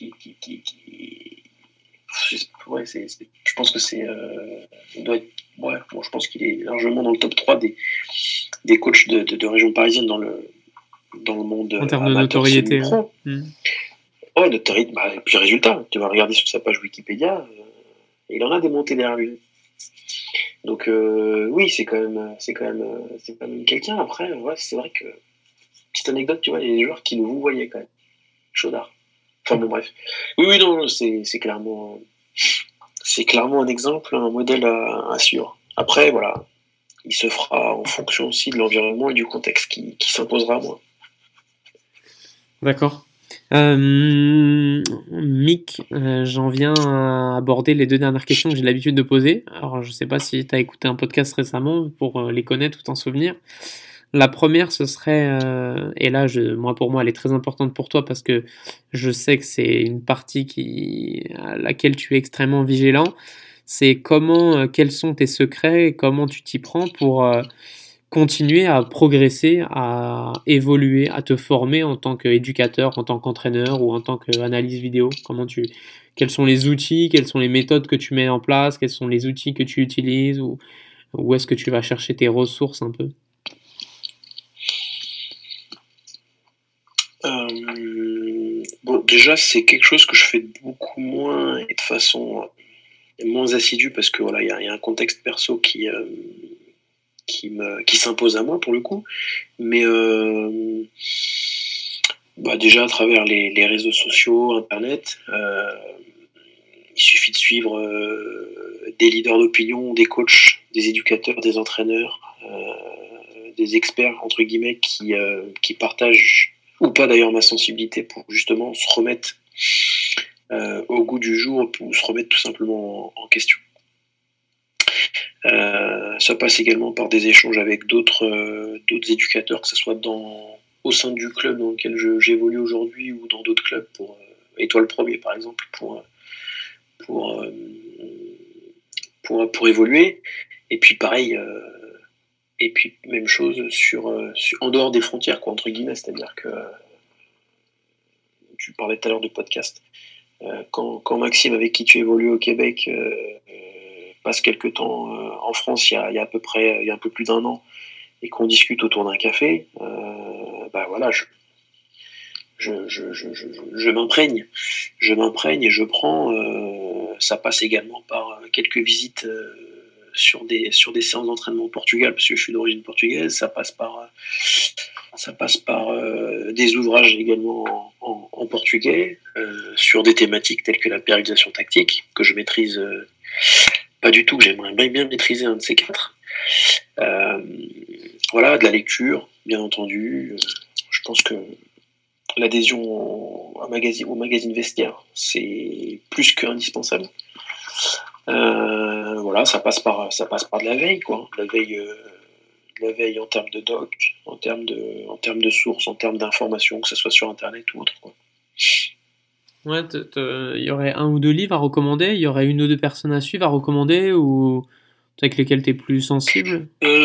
S2: ouais, je pense que il doit être, ouais, bon, je pense qu'il est largement dans le top 3 des coachs de région parisienne dans le monde
S1: en termes de notoriété.
S2: Oh, notoriété, et puis résultat, tu vas regarder sur sa page Wikipédia, il en a des montées derrière lui. Donc oui, c'est quand même quelqu'un. Après, ouais, c'est vrai que, petite anecdote, tu vois, il y a des joueurs qui nous voyaient quand même. Chaudard. Enfin bon, bref. Oui, non, c'est clairement un exemple, un modèle à suivre. Après, voilà, il se fera en fonction aussi de l'environnement et du contexte qui s'imposera à moi.
S1: D'accord. Mick, j'en viens à aborder les 2 dernières questions que j'ai l'habitude de poser. Alors, je ne sais pas si tu as écouté un podcast récemment pour les connaître ou t'en souvenir. La première, ce serait, et là, pour moi, elle est très importante pour toi parce que je sais que c'est une partie à laquelle tu es extrêmement vigilant. C'est quels sont tes secrets et comment tu t'y prends pour continuer à progresser, à évoluer, à te former en tant qu'éducateur, en tant qu'entraîneur ou en tant qu'analyse vidéo. Quels sont les outils, quelles sont les méthodes que tu mets en place, quels sont les outils que tu utilises ou où est-ce que tu vas chercher tes ressources un peu?
S2: Bon, déjà, c'est quelque chose que je fais beaucoup moins et de façon moins assidue parce que voilà, il y a un contexte perso qui s'impose à moi pour le coup. Mais déjà à travers les réseaux sociaux, Internet, il suffit de suivre des leaders d'opinion, des coachs, des éducateurs, des entraîneurs, des experts entre guillemets qui partagent ou pas d'ailleurs ma sensibilité pour justement se remettre au goût du jour ou se remettre tout simplement en question. Ça passe également par des échanges avec d'autres éducateurs, que ce soit au sein du club dans lequel j'évolue aujourd'hui ou dans d'autres clubs pour Étoile Premier par exemple pour évoluer. Et puis pareil, et puis même chose en dehors des frontières, quoi, entre guillemets, c'est-à-dire que tu parlais tout à l'heure de podcast. Quand Maxime, avec qui tu évolues au Québec, passe quelques temps en France, il y a à peu près, il y a un peu plus d'un an, et qu'on discute autour d'un café, voilà, je m'imprègne et je prends. Ça passe également par quelques visites sur des séances d'entraînement au Portugal, parce que je suis d'origine portugaise. Ça passe par des ouvrages également en portugais sur des thématiques telles que la périodisation tactique, que je maîtrise pas du tout, que j'aimerais bien maîtriser un de ces quatre. Voilà, de la lecture, bien entendu. Je pense que l'adhésion au magazine Vestiaire, c'est plus qu'indispensable. Voilà, ça passe par de la veille, quoi. De la veille en termes de doc, en termes de sources, en termes d'informations, que ce soit sur Internet ou autre, quoi.
S1: Ouais, il y aurait un ou deux livres à recommander, il y aurait une ou deux personnes à suivre à recommander, ou avec lesquelles tu es plus sensible?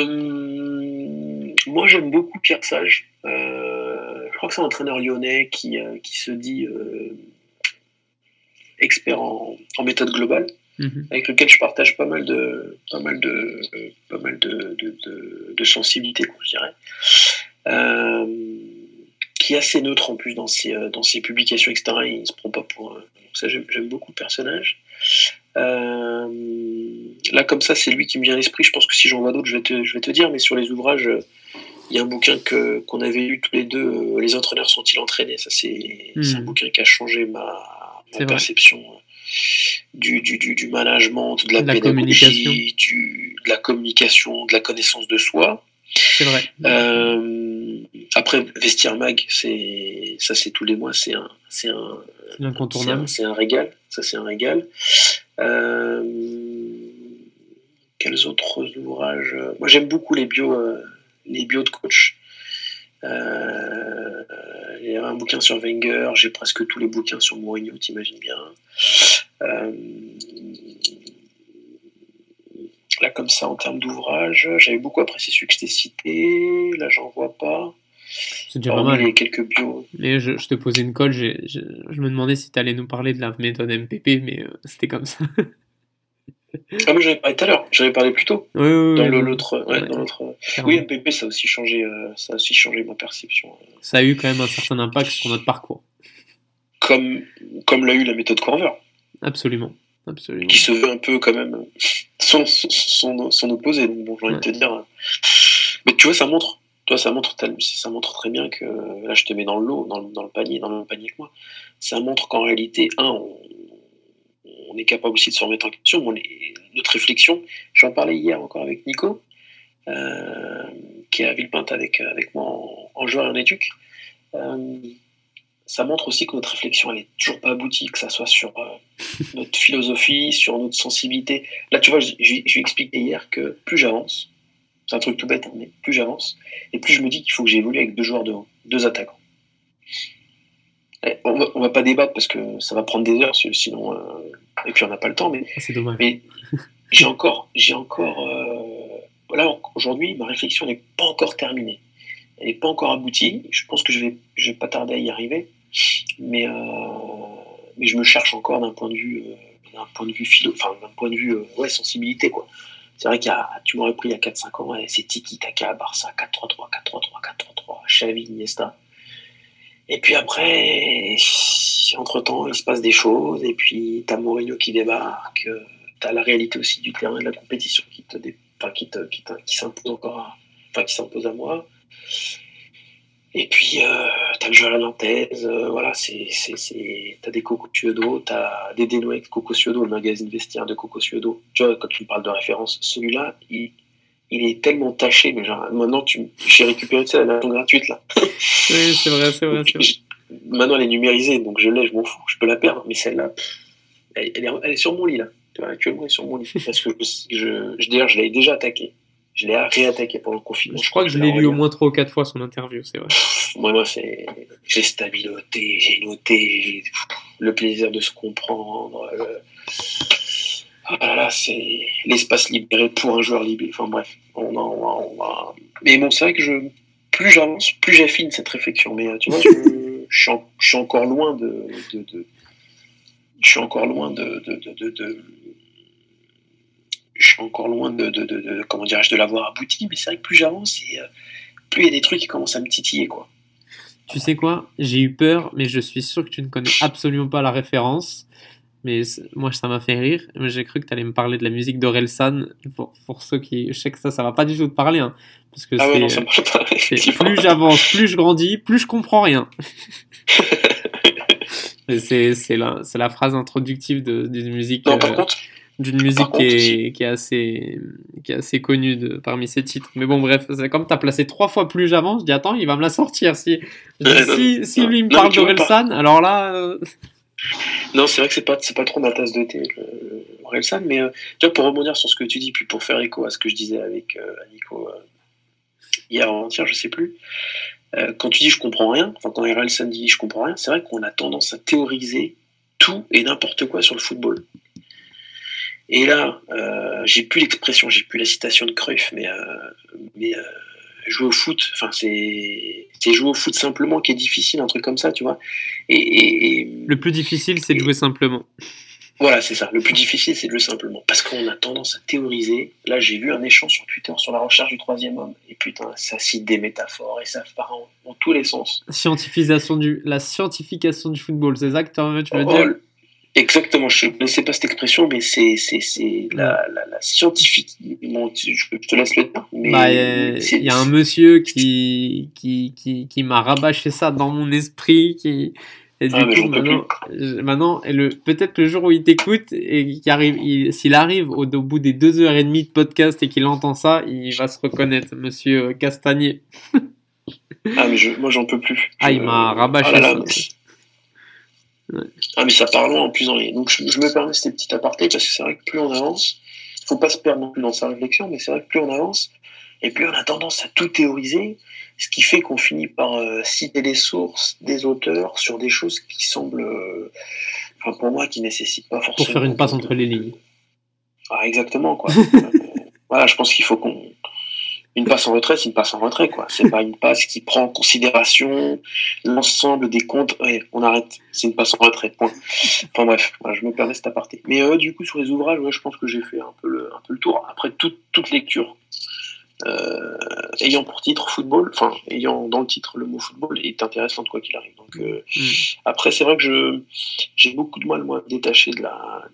S2: Moi, j'aime beaucoup Pierre Sage. Je crois que c'est un entraîneur lyonnais qui se dit expert en méthode globale, avec lequel je partage pas mal de sensibilité, je dirais. Qui est assez neutre en plus dans ses publications, etc. Il se prend pas pour. Ça, j'aime beaucoup le personnage. Là, comme ça, c'est lui qui me vient à l'esprit. Je pense que si j'en vois d'autres, je vais te dire. Mais sur les ouvrages, il y a un bouquin qu'on avait lu tous les deux. Les entraîneurs sont-ils entraînés? Ça, c'est un bouquin qui a changé ma perception du management, de la pédagogie, de la communication, de la connaissance de soi.
S1: C'est vrai.
S2: Après, Vestiaire Mag, c'est tous les mois, c'est
S1: incontournable.
S2: C'est un régal. Ça, c'est un régal. Quels autres ouvrages? Moi, j'aime beaucoup les bios de coach. Il y a un bouquin sur Wenger, j'ai presque tous les bouquins sur Mourinho, t'imagines bien. Là, comme ça, en termes d'ouvrages, j'avais beaucoup apprécié celui que je t'ai cité. Là, j'en vois pas.
S1: C'est déjà pas mal.
S2: Il y a quelques bios.
S1: Mais je te posais une colle, je me demandais si tu allais nous parler de la méthode MPP, mais c'était comme ça.
S2: Ah, moi, j'avais parlé tout à l'heure, j'avais parlé plus tôt.
S1: Oui,
S2: dans l'autre. Oui, MPP, ça a aussi changé ma perception.
S1: Ça a eu quand même un certain impact sur notre parcours.
S2: Comme l'a eu la méthode Corver.
S1: Absolument.
S2: Qui se veut un peu quand même son opposé. Donc bon, j'ai envie de te dire. Mais tu vois, ça montre très bien que là, je te mets dans le lot, dans le panier avec moi. Ça montre qu'en réalité, on est capable aussi de se remettre en question. Notre réflexion, j'en parlais hier encore avec Nico, qui est à Villepinte avec moi en joueur et en éduc. Ça montre aussi que notre réflexion, elle est toujours pas aboutie, que ça soit sur notre philosophie, sur notre sensibilité. Là, tu vois, je lui expliqué hier que plus j'avance, c'est un truc tout bête, mais plus j'avance, et plus je me dis qu'il faut que j'évolue avec 2 joueurs de haut, 2 attaquants. On va pas débattre parce que ça va prendre des heures, sinon, et puis on n'a pas le temps, mais,
S1: c'est dommage.
S2: Mais j'ai encore là, aujourd'hui, ma réflexion n'est pas encore terminée. Elle n'est pas encore aboutie. Je pense que je vais pas tarder à y arriver. Mais je me cherche encore d'un point de vue sensibilité, quoi. C'est vrai tu m'aurais pris il y a 4-5 ans, c'est Tiki Taka, Barça, 4-3-3, 4-3-3, 4-3-3, Xavi, Iniesta. Et puis après, entre-temps, il se passe des choses, et puis t'as Mourinho qui débarque, t'as la réalité aussi du terrain et de la compétition qui s'impose qui s'impose à moi. Et puis, t'as le jeu à la nantaise, voilà, t'as des Coco Ciodo, t'as des dénoués de Coco Ciodo, le magazine vestiaire de Coco Ciodo. Tu vois, quand tu me parles de référence, celui-là, il est tellement taché, mais genre, maintenant, j'ai récupéré, tu sais, la version gratuite, là.
S1: Oui, c'est vrai.
S2: Maintenant, elle est numérisée, donc je l'ai, je m'en fous, je peux la perdre, mais celle-là, elle est sur mon lit, là. Tu vois, actuellement, elle est sur mon lit. Parce que d'ailleurs, je l'avais déjà attaqué. Je l'ai réattaqué pendant le confinement.
S1: Je crois que je l'ai lu au moins 3 ou 4 fois son interview, c'est vrai.
S2: Moi, j'ai stabiloté, j'ai noté, j'ai le plaisir de se comprendre. Ah là, c'est l'espace libéré pour un joueur libéré. Enfin bref, on va. Mais bon, c'est vrai que plus j'avance, plus j'affine cette réflexion. Mais tu vois, je suis encore loin de je suis encore loin je suis encore loin comment dirais-je, de l'avoir abouti. Mais c'est vrai que plus j'avance, et plus il y a des trucs qui commencent à me titiller, quoi.
S1: Tu sais quoi? J'ai eu peur, mais je suis sûr que tu ne connais absolument pas la référence. Mais moi, ça m'a fait rire. J'ai cru que tu allais me parler de la musique d'Orelsan. Pour ceux qui. Je sais que ça va pas du tout te parler. Hein, parce que
S2: Ah ouais, non, ça marche pas.
S1: plus j'avance, plus je grandis, plus je comprends rien. C'est la phrase introductive d'une musique.
S2: Non, par contre,
S1: d'une musique qui est assez connue parmi ses titres. Mais bon, bref, c'est comme tu as placé 3 fois plus j'avance, je dis attends, il va me la sortir. Si lui me parle d'Orelsan, alors là.
S2: Non, c'est vrai que c'est pas trop ma tasse de thé, Orelsan, mais tu vois, pour rebondir sur ce que tu dis, puis pour faire écho à ce que je disais avec Nico hier avant-hier, je sais plus. Quand tu dis je comprends rien, enfin quand Orelsan dit je comprends rien, c'est vrai qu'on a tendance à théoriser tout et n'importe quoi sur le football. Et là, j'ai plus l'expression, j'ai plus la citation de Cruyff, mais jouer au foot, enfin c'est jouer au foot simplement qui est difficile, un truc comme ça, tu vois. Et
S1: le plus difficile, c'est de jouer simplement.
S2: Voilà, c'est ça. Le plus difficile, c'est de jouer simplement. Parce qu'on a tendance à théoriser. Là, j'ai vu un échange sur Twitter sur la recherche du troisième homme. Et putain, ça cite des métaphores et ça part dans tous les sens.
S1: La scientification du football, c'est ça que tu veux dire?
S2: Exactement, je ne sais pas cette expression, mais c'est la scientifique. Bon, je te laisse le dire.
S1: Il y a un monsieur qui m'a rabâché ça dans mon esprit. Et du coup, maintenant peut-être le jour où il t'écoute et s'il arrive au bout des 2h30 de podcast et qu'il entend ça, il va se reconnaître, monsieur Castagnier.
S2: Ah, mais moi, j'en peux plus.
S1: Il m'a rabâché ça.
S2: Ouais. Ah, mais ça part loin en plus. Donc, je me permets ces petits apartés parce que c'est vrai que plus on avance, il faut pas se perdre non plus dans sa réflexion, mais c'est vrai que plus on avance et plus on a tendance à tout théoriser, ce qui fait qu'on finit par citer des sources, des auteurs sur des choses qui semblent, pour moi, qui nécessitent pas forcément.
S1: Pour faire une passe entre les lignes.
S2: Ah, exactement, quoi. Voilà, je pense qu'il faut une passe en retrait, c'est une passe en retrait, quoi. C'est pas une passe qui prend en considération l'ensemble des comptes. Ouais, on arrête. C'est une passe en retrait, point. Enfin bref, voilà, je me permets cet aparté. Mais du coup, sur les ouvrages, je pense que j'ai fait un peu le tour. Après, toute lecture ayant pour titre football, enfin, ayant dans le titre le mot football, est intéressante quoi qu'il arrive. Donc, après, c'est vrai que j'ai beaucoup de mal, moi, à me détacher de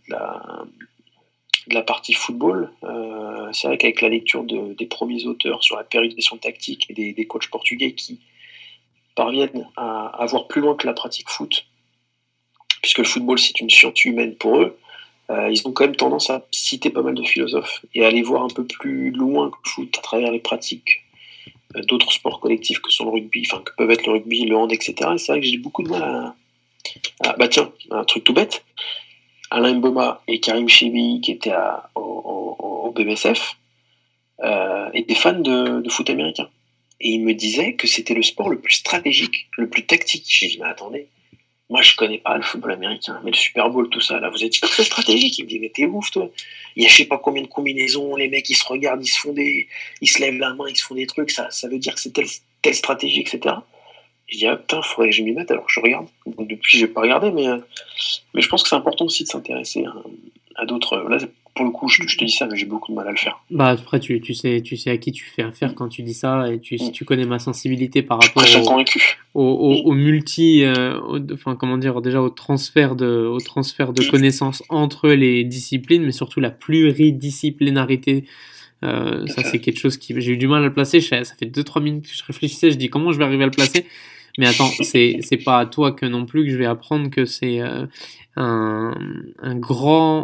S2: la partie football. C'est vrai qu'avec la lecture des premiers auteurs sur la périodisation tactique et des coachs portugais qui parviennent à voir plus loin que la pratique foot, puisque le football c'est une science humaine pour eux, ils ont quand même tendance à citer pas mal de philosophes et à aller voir un peu plus loin que le foot à travers les pratiques d'autres sports collectifs que sont le rugby, enfin que peuvent être le rugby, le hand, etc. Et c'est vrai que j'ai beaucoup de mal bah tiens, un truc tout bête, Alain Mboma et Karim Chebi, qui étaient au BMSF, étaient fans de foot américain. Et ils me disaient que c'était le sport le plus stratégique, le plus tactique. J'ai dit, mais attendez, moi je connais pas le football américain, mais le Super Bowl, tout ça, là, vous êtes très stratégique. Il me dit, mais t'es ouf, toi. Il y a je sais pas combien de combinaisons, les mecs ils se regardent, ils se lèvent la main, ils se font des trucs, ça veut dire que c'est telle stratégie, etc. Je dis, ah putain, faudrait que je m'y mette, alors je regarde. Donc, depuis, j'ai pas regardé, mais je pense que c'est important aussi de s'intéresser à d'autres. Là, pour le coup, je te dis ça, mais j'ai beaucoup de mal à le faire.
S1: Bah après tu sais à qui tu fais affaire quand tu dis ça et tu connais ma sensibilité par
S2: Je suis presque
S1: rapport
S2: convaincu.
S1: au multi enfin comment dire déjà au transfert de connaissances entre les disciplines mais surtout la pluridisciplinarité. Ça c'est quelque chose qui j'ai eu du mal à le placer. Ça fait 2-3 minutes que je réfléchissais, je dis comment je vais arriver à le placer. Mais attends, c'est pas à toi que non plus que je vais apprendre que c'est un grand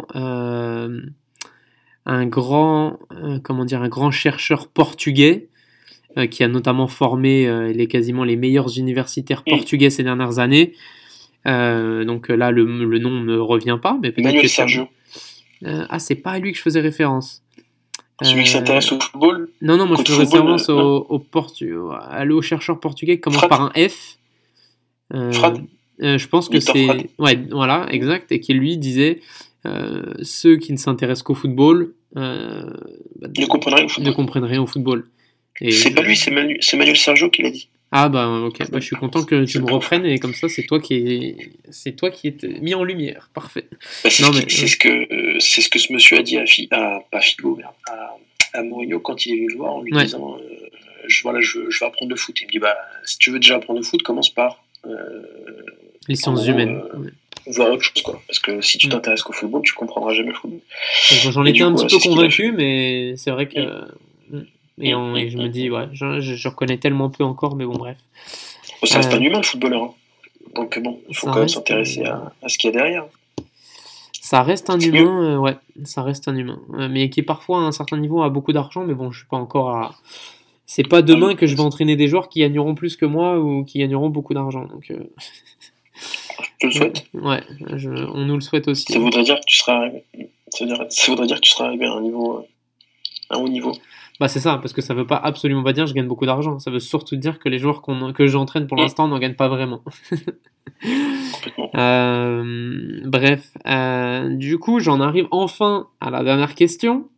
S1: comment dire un grand chercheur portugais qui a notamment formé quasiment les meilleurs universitaires portugais ces dernières années. Donc là le nom me revient pas, mais peut-être
S2: Manuel
S1: que
S2: Sergio.
S1: c'est pas à lui que je faisais référence.
S2: Celui qui s'intéresse au football.
S1: Non, moi je fais référence au chercheur portugais qui commence
S2: Fred.
S1: par un F.
S2: Fred.
S1: Je pense que
S2: Victor
S1: c'est.
S2: Fred.
S1: Ouais, voilà, exact. Et qui lui disait ceux qui ne s'intéressent qu'au football
S2: Ne comprennent rien au football.
S1: Et
S2: c'est pas lui, c'est Manuel Sergio qui l'a dit.
S1: Ah bah ok, je suis content que tu me reprennes et comme ça c'est toi qui es mis en lumière, parfait.
S2: C'est ce que ce monsieur a dit pas Figo, mais à Mourinho quand il est venu le voir en lui disant je vais apprendre le foot. Il me dit si tu veux déjà apprendre le foot, commence par
S1: les sciences humaines.
S2: Voir autre chose quoi. Parce que si tu t'intéresses qu'au football, tu comprendras jamais le football.
S1: Donc, j'en étais un petit peu convaincu, mais c'est vrai que. Et je me dis, je reconnais tellement peu encore, mais bon, bref.
S2: Ça reste un humain, le footballeur. Hein. Donc bon, il faut quand même s'intéresser à ce qu'il y a derrière.
S1: Ça reste un humain, ça reste un humain. Mais qui parfois, à un certain niveau, a beaucoup d'argent, mais bon, je suis pas encore à. C'est pas demain que je vais entraîner des joueurs qui gagneront plus que moi ou qui gagneront beaucoup d'argent. Donc.
S2: Je te le souhaite.
S1: Ouais, on nous le souhaite aussi.
S2: Ça voudrait dire que tu seras arrivé. Ça voudrait dire que tu seras arrivé à un haut niveau.
S1: C'est ça, parce que ça veut pas absolument pas dire que je gagne beaucoup d'argent. Ça veut surtout dire que les joueurs que j'entraîne pour l'instant n'en gagnent pas vraiment.
S2: Complètement.
S1: Bref, du coup, j'en arrive enfin à la dernière question.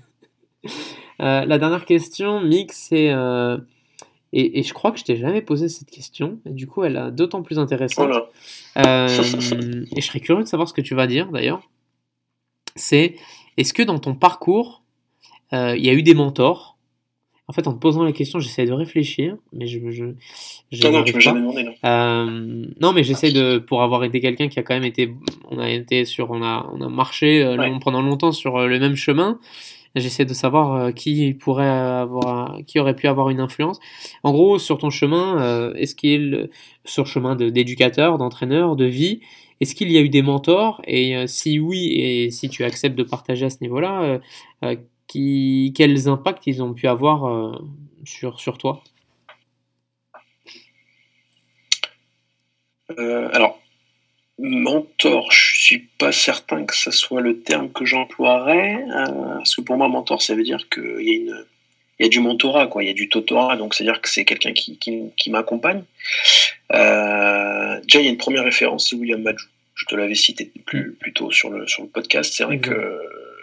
S1: La dernière question, Mick, c'est... Et je crois que je t'ai jamais posé cette question, et du coup, elle est d'autant plus intéressante. Et je serais curieux de savoir ce que tu vas dire, d'ailleurs. C'est, est-ce que dans ton parcours, il y a eu des mentors? En fait, en te posant la question, j'essaie de réfléchir, mais je
S2: non, tu m'as jamais demandé, non.
S1: Non, mais j'essaie pour avoir été quelqu'un qui a quand même été, on a marché pendant longtemps sur le même chemin. J'essaie de savoir qui aurait pu avoir une influence. En gros, sur ton chemin, sur le chemin d'éducateur, d'entraîneur, de vie, est-ce qu'il y a eu des mentors? Et si oui, et si tu acceptes de partager à ce niveau-là, quels impacts ils ont pu avoir sur toi?
S2: Alors, mentor, je suis pas certain que ce soit le terme que j'emploierais, parce que pour moi, mentor, ça veut dire qu'il y a du mentorat, quoi, il y a du tutorat, donc c'est-à-dire que c'est quelqu'un qui m'accompagne. Déjà, il y a une première référence, c'est William Madjou. Je te l'avais cité plus tôt sur le podcast. C'est vrai que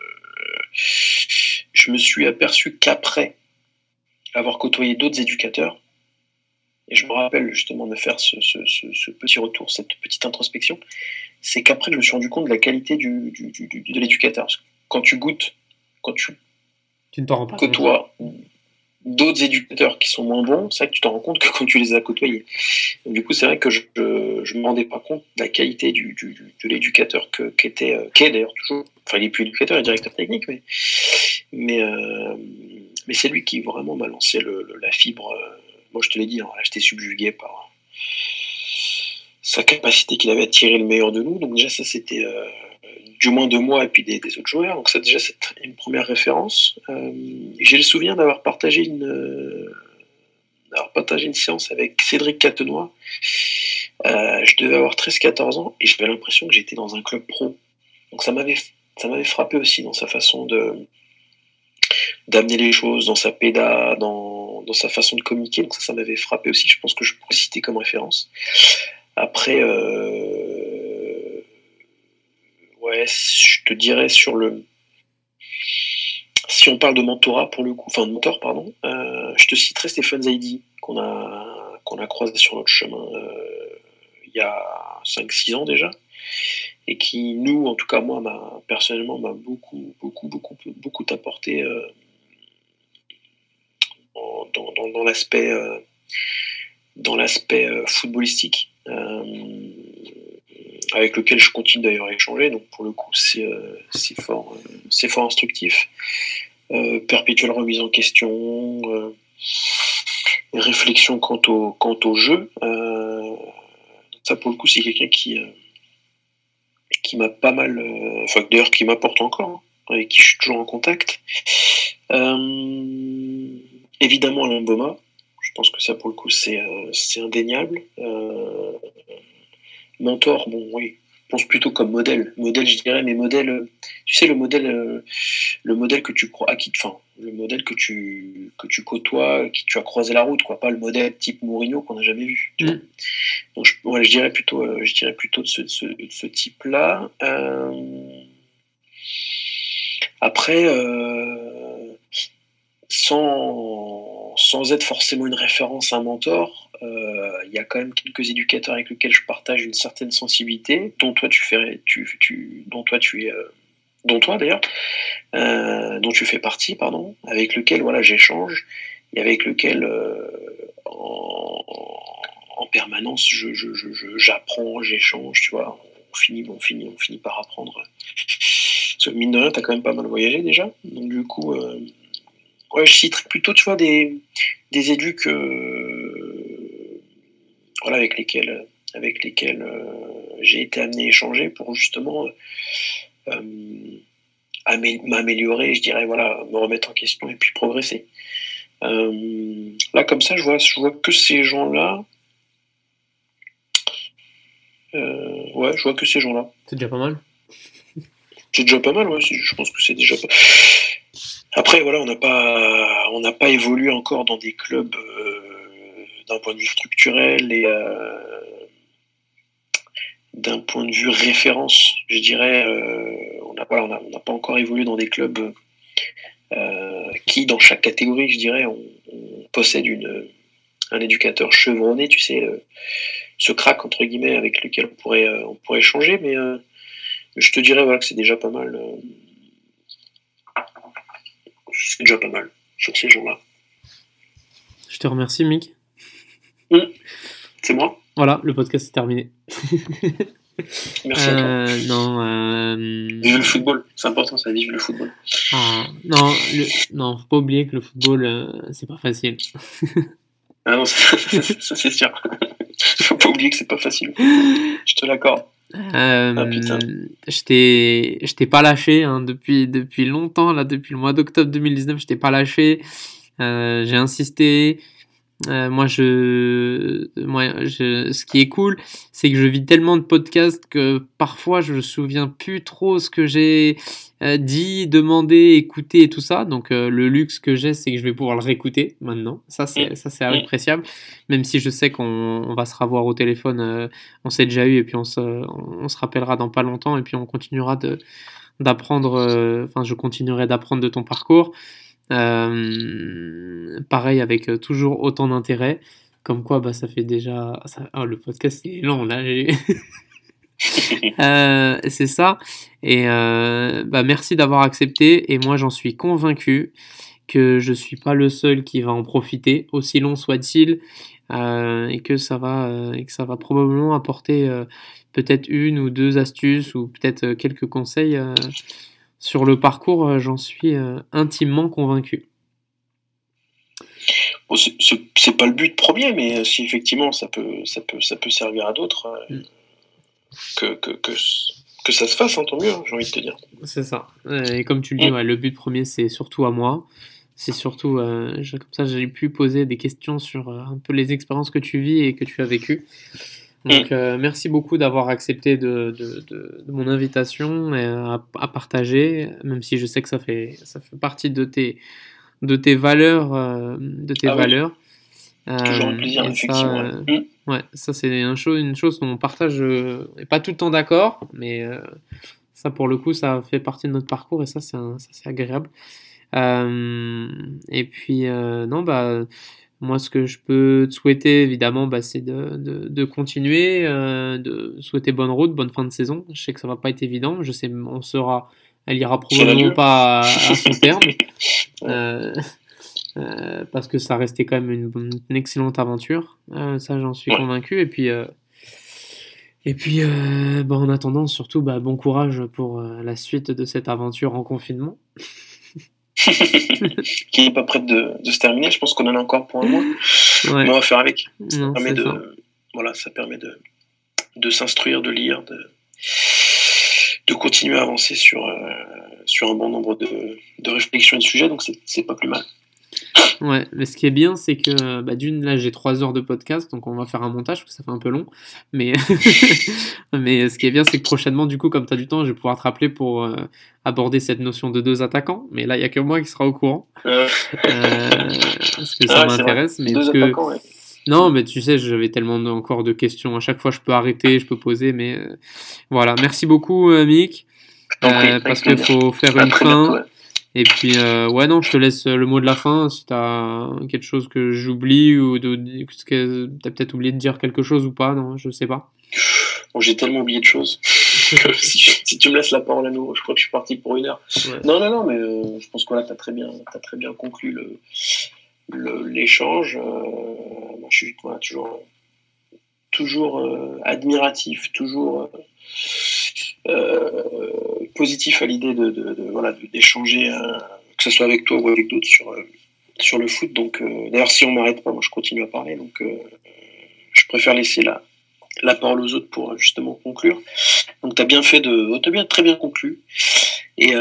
S2: je me suis aperçu qu'après avoir côtoyé d'autres éducateurs, et je me rappelle justement de faire ce petit retour, cette petite introspection, c'est qu'après je me suis rendu compte de la qualité de l'éducateur. Parce que quand tu
S1: ne t'en rends pas
S2: côtoies d'autres éducateurs qui sont moins bons, c'est vrai que tu t'en rends compte que quand tu les as côtoyés. Donc, du coup, c'est vrai que je me rendais pas compte de la qualité de l'éducateur qu'est d'ailleurs toujours. Enfin, il est plus éducateur, il est directeur technique, mais c'est lui qui vraiment m'a lancé la fibre. Moi, je te l'ai dit, là, j'étais subjugué par sa capacité qu'il avait à tirer le meilleur de nous. Donc déjà, ça, c'était du moins de moi et puis des autres joueurs. Donc ça, déjà, c'est une première référence. J'ai le souvenir d'avoir partagé une séance avec Cédric Catenois. Je devais avoir 13-14 ans et j'avais l'impression que j'étais dans un club pro. Donc ça m'avait frappé aussi dans sa façon d'amener les choses, dans sa péda, dans sa façon de communiquer. Donc ça m'avait frappé aussi. Je pense que je pourrais citer comme référence. Après, je te dirais si on parle de mentorat pour le coup, enfin de mentor, pardon, je te citerai Stéphane Zaidi qu'on a croisé sur notre chemin il y a 5-6 ans déjà. et qui, nous, en tout cas moi, personnellement, m'a beaucoup apporté dans l'aspect footballistique, avec lequel je continue d'ailleurs à échanger. Donc pour le coup, c'est fort instructif. Perpétuelle remise en question, réflexion quant au jeu. Ça pour le coup, c'est quelqu'un qui m'a pas mal, d'ailleurs qui m'apporte encore, avec qui je suis toujours en contact. Évidemment Alain Boma, je pense que ça pour le coup c'est indéniable. Mentor, bon oui, je pense plutôt comme modèle je dirais, mais modèle, tu sais, le modèle que tu crois, le modèle que tu côtoies, qui tu as croisé la route, quoi, pas le modèle type Mourinho qu'on n'a jamais vu, tu vois. Donc je dirais plutôt de ce type-là. Après, sans être forcément une référence, un mentor, il y a quand même quelques éducateurs avec lesquels je partage une certaine sensibilité, dont toi tu fais partie, pardon, avec lequel voilà j'échange et avec lequel en permanence j'apprends, j'échange, tu vois. On finit par apprendre. Parce que mine de rien, t'as quand même pas mal voyagé déjà, donc du coup. Ouais, je citerais plutôt, tu vois, des éducs voilà, avec lesquels j'ai été amené à échanger pour justement m'améliorer, je dirais, voilà, me remettre en question et puis progresser. Là, comme ça, je vois que ces gens-là. Ouais, je vois que ces gens-là.
S1: C'est déjà pas mal.
S2: C'est déjà pas mal, ouais, je pense que c'est déjà pas. Après, voilà, on n'a pas évolué encore dans des clubs d'un point de vue structurel et d'un point de vue référence, je dirais. On n'a pas encore évolué dans des clubs qui, dans chaque catégorie, je dirais, on possède un éducateur chevronné, tu sais, ce crack entre guillemets avec lequel on pourrait échanger, mais je te dirais voilà que c'est déjà pas mal. C'est déjà pas mal sur ces gens-là.
S1: Je te remercie, Mick.
S2: C'est moi.
S1: Voilà, le podcast est terminé.
S2: Merci à toi. Vive le football, c'est important, ça, vive le football.
S1: Non, faut pas oublier que le football, c'est pas facile.
S2: Ah non, ça c'est sûr. Faut pas oublier que c'est pas facile. Je te l'accorde.
S1: Putain. Je t'ai pas lâché hein, depuis longtemps, là, depuis le mois d'octobre 2019, je t'ai pas lâché. J'ai insisté. Ce qui est cool, c'est que je vis tellement de podcasts que parfois je me souviens plus trop ce que j'ai dit, demandé, écouté et tout ça. Donc le luxe que j'ai, c'est que je vais pouvoir le réécouter maintenant. Ça c'est appréciable. Même si je sais qu'on va se revoir au téléphone, on s'est déjà eu et puis on se rappellera dans pas longtemps et puis on continuera d'apprendre. Je continuerai d'apprendre de ton parcours. Pareil avec toujours autant d'intérêt, comme quoi ça fait déjà le podcast est long là. C'est ça et merci d'avoir accepté et moi j'en suis convaincu que je suis pas le seul qui va en profiter, aussi long soit-il, et que ça va probablement apporter peut-être une ou deux astuces ou peut-être quelques conseils sur le parcours, j'en suis intimement convaincu.
S2: Bon, c'est pas le but premier, mais si effectivement ça peut servir à d'autres, que ça se fasse, hein, tant mieux, hein, j'ai envie de te dire.
S1: C'est ça. Et comme tu le dis, le but premier, c'est surtout à moi. C'est surtout, comme ça, j'ai pu poser des questions sur un peu les expériences que tu vis et que tu as vécues. Donc, merci beaucoup d'avoir accepté de mon invitation et à partager, même si je sais que ça fait partie de tes valeurs. Valeurs.
S2: Toujours un plaisir, effectivement.
S1: Ça c'est une chose dont on partage, et pas tout le temps d'accord, mais ça pour le coup, ça fait partie de notre parcours et ça c'est agréable. Et puis Moi, ce que je peux te souhaiter, évidemment, c'est de continuer, de souhaiter bonne route, bonne fin de saison. Je sais que ça va pas être évident. Je sais, elle ira probablement pas à son terme, parce que ça restait quand même une excellente aventure. Ça, j'en suis convaincu. Et puis, en attendant, surtout, bon courage pour la suite de cette aventure en confinement.
S2: Qui n'est pas prête de se terminer. Je pense qu'on en a encore pour un mois. Mais on va faire avec. Ça permet de s'instruire, de lire, de continuer à avancer sur un bon nombre de réflexions et de sujets, donc c'est pas plus mal.
S1: Ouais, mais ce qui est bien, c'est que là j'ai 3 heures de podcast, donc on va faire un montage parce que ça fait un peu long. Mais, mais ce qui est bien, c'est que prochainement, du coup, comme tu as du temps, je vais pouvoir te rappeler pour aborder cette notion de 2 attaquants. Mais là, il n'y a que moi qui sera au courant. Parce que ça m'intéresse. Mais non, mais tu sais, j'avais tellement encore de questions. À chaque fois, je peux arrêter, je peux poser. Mais voilà, merci beaucoup, Mick. Parce qu'il faut faire une fin. Et puis, je te laisse le mot de la fin, si t'as quelque chose que j'oublie, ou que t'as peut-être oublié de dire quelque chose ou pas, non, je sais pas.
S2: Bon, j'ai tellement oublié de choses que si tu me laisses la parole à nouveau, je crois que je suis parti pour 1 heure. Ouais. Non, mais je pense que là, t'as très bien conclu l'échange. Moi, je suis toujours admiratif, toujours positif à l'idée d'échanger, que ce soit avec toi ou avec d'autres sur le foot. Donc, d'ailleurs, si on m'arrête pas, moi je continue à parler. Donc, je préfère laisser la parole aux autres pour justement conclure. Donc, t'as très bien conclu. Et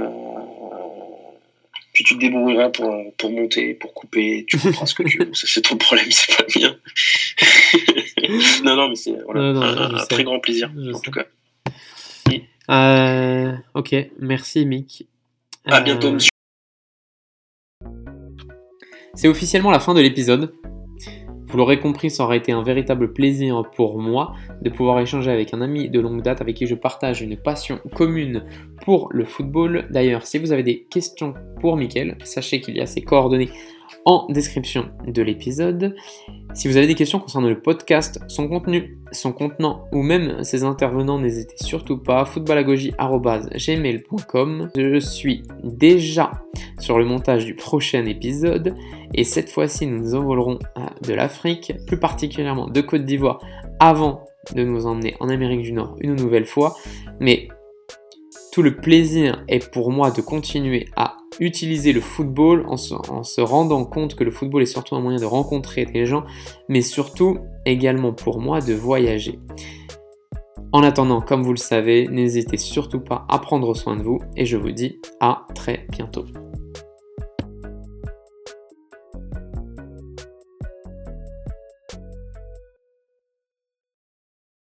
S2: puis tu te débrouilleras pour monter, pour couper. Tu feras ce que tu veux. C'est ton problème, c'est pas le mien. non, mais c'est un très grand plaisir en tout cas.
S1: Ok, merci Mick.
S2: À bientôt, monsieur.
S1: C'est officiellement la fin de l'épisode. Vous l'aurez compris, ça aurait été un véritable plaisir pour moi de pouvoir échanger avec un ami de longue date avec qui je partage une passion commune pour le football. D'ailleurs, si vous avez des questions pour Mickaël, sachez qu'il y a ses coordonnées en description de l'épisode. Si vous avez des questions concernant le podcast, son contenu, son contenant ou même ses intervenants, n'hésitez surtout pas. footballagogie@gmail.com. Je suis déjà sur le montage du prochain épisode et cette fois-ci nous nous envolerons de l'Afrique, plus particulièrement de Côte d'Ivoire, avant de nous emmener en Amérique du Nord une nouvelle fois. Mais tout le plaisir est pour moi de continuer à utiliser le football en se rendant compte que le football est surtout un moyen de rencontrer des gens, mais surtout également pour moi de voyager. En attendant, comme vous le savez, n'hésitez surtout pas à prendre soin de vous et je vous dis à très bientôt.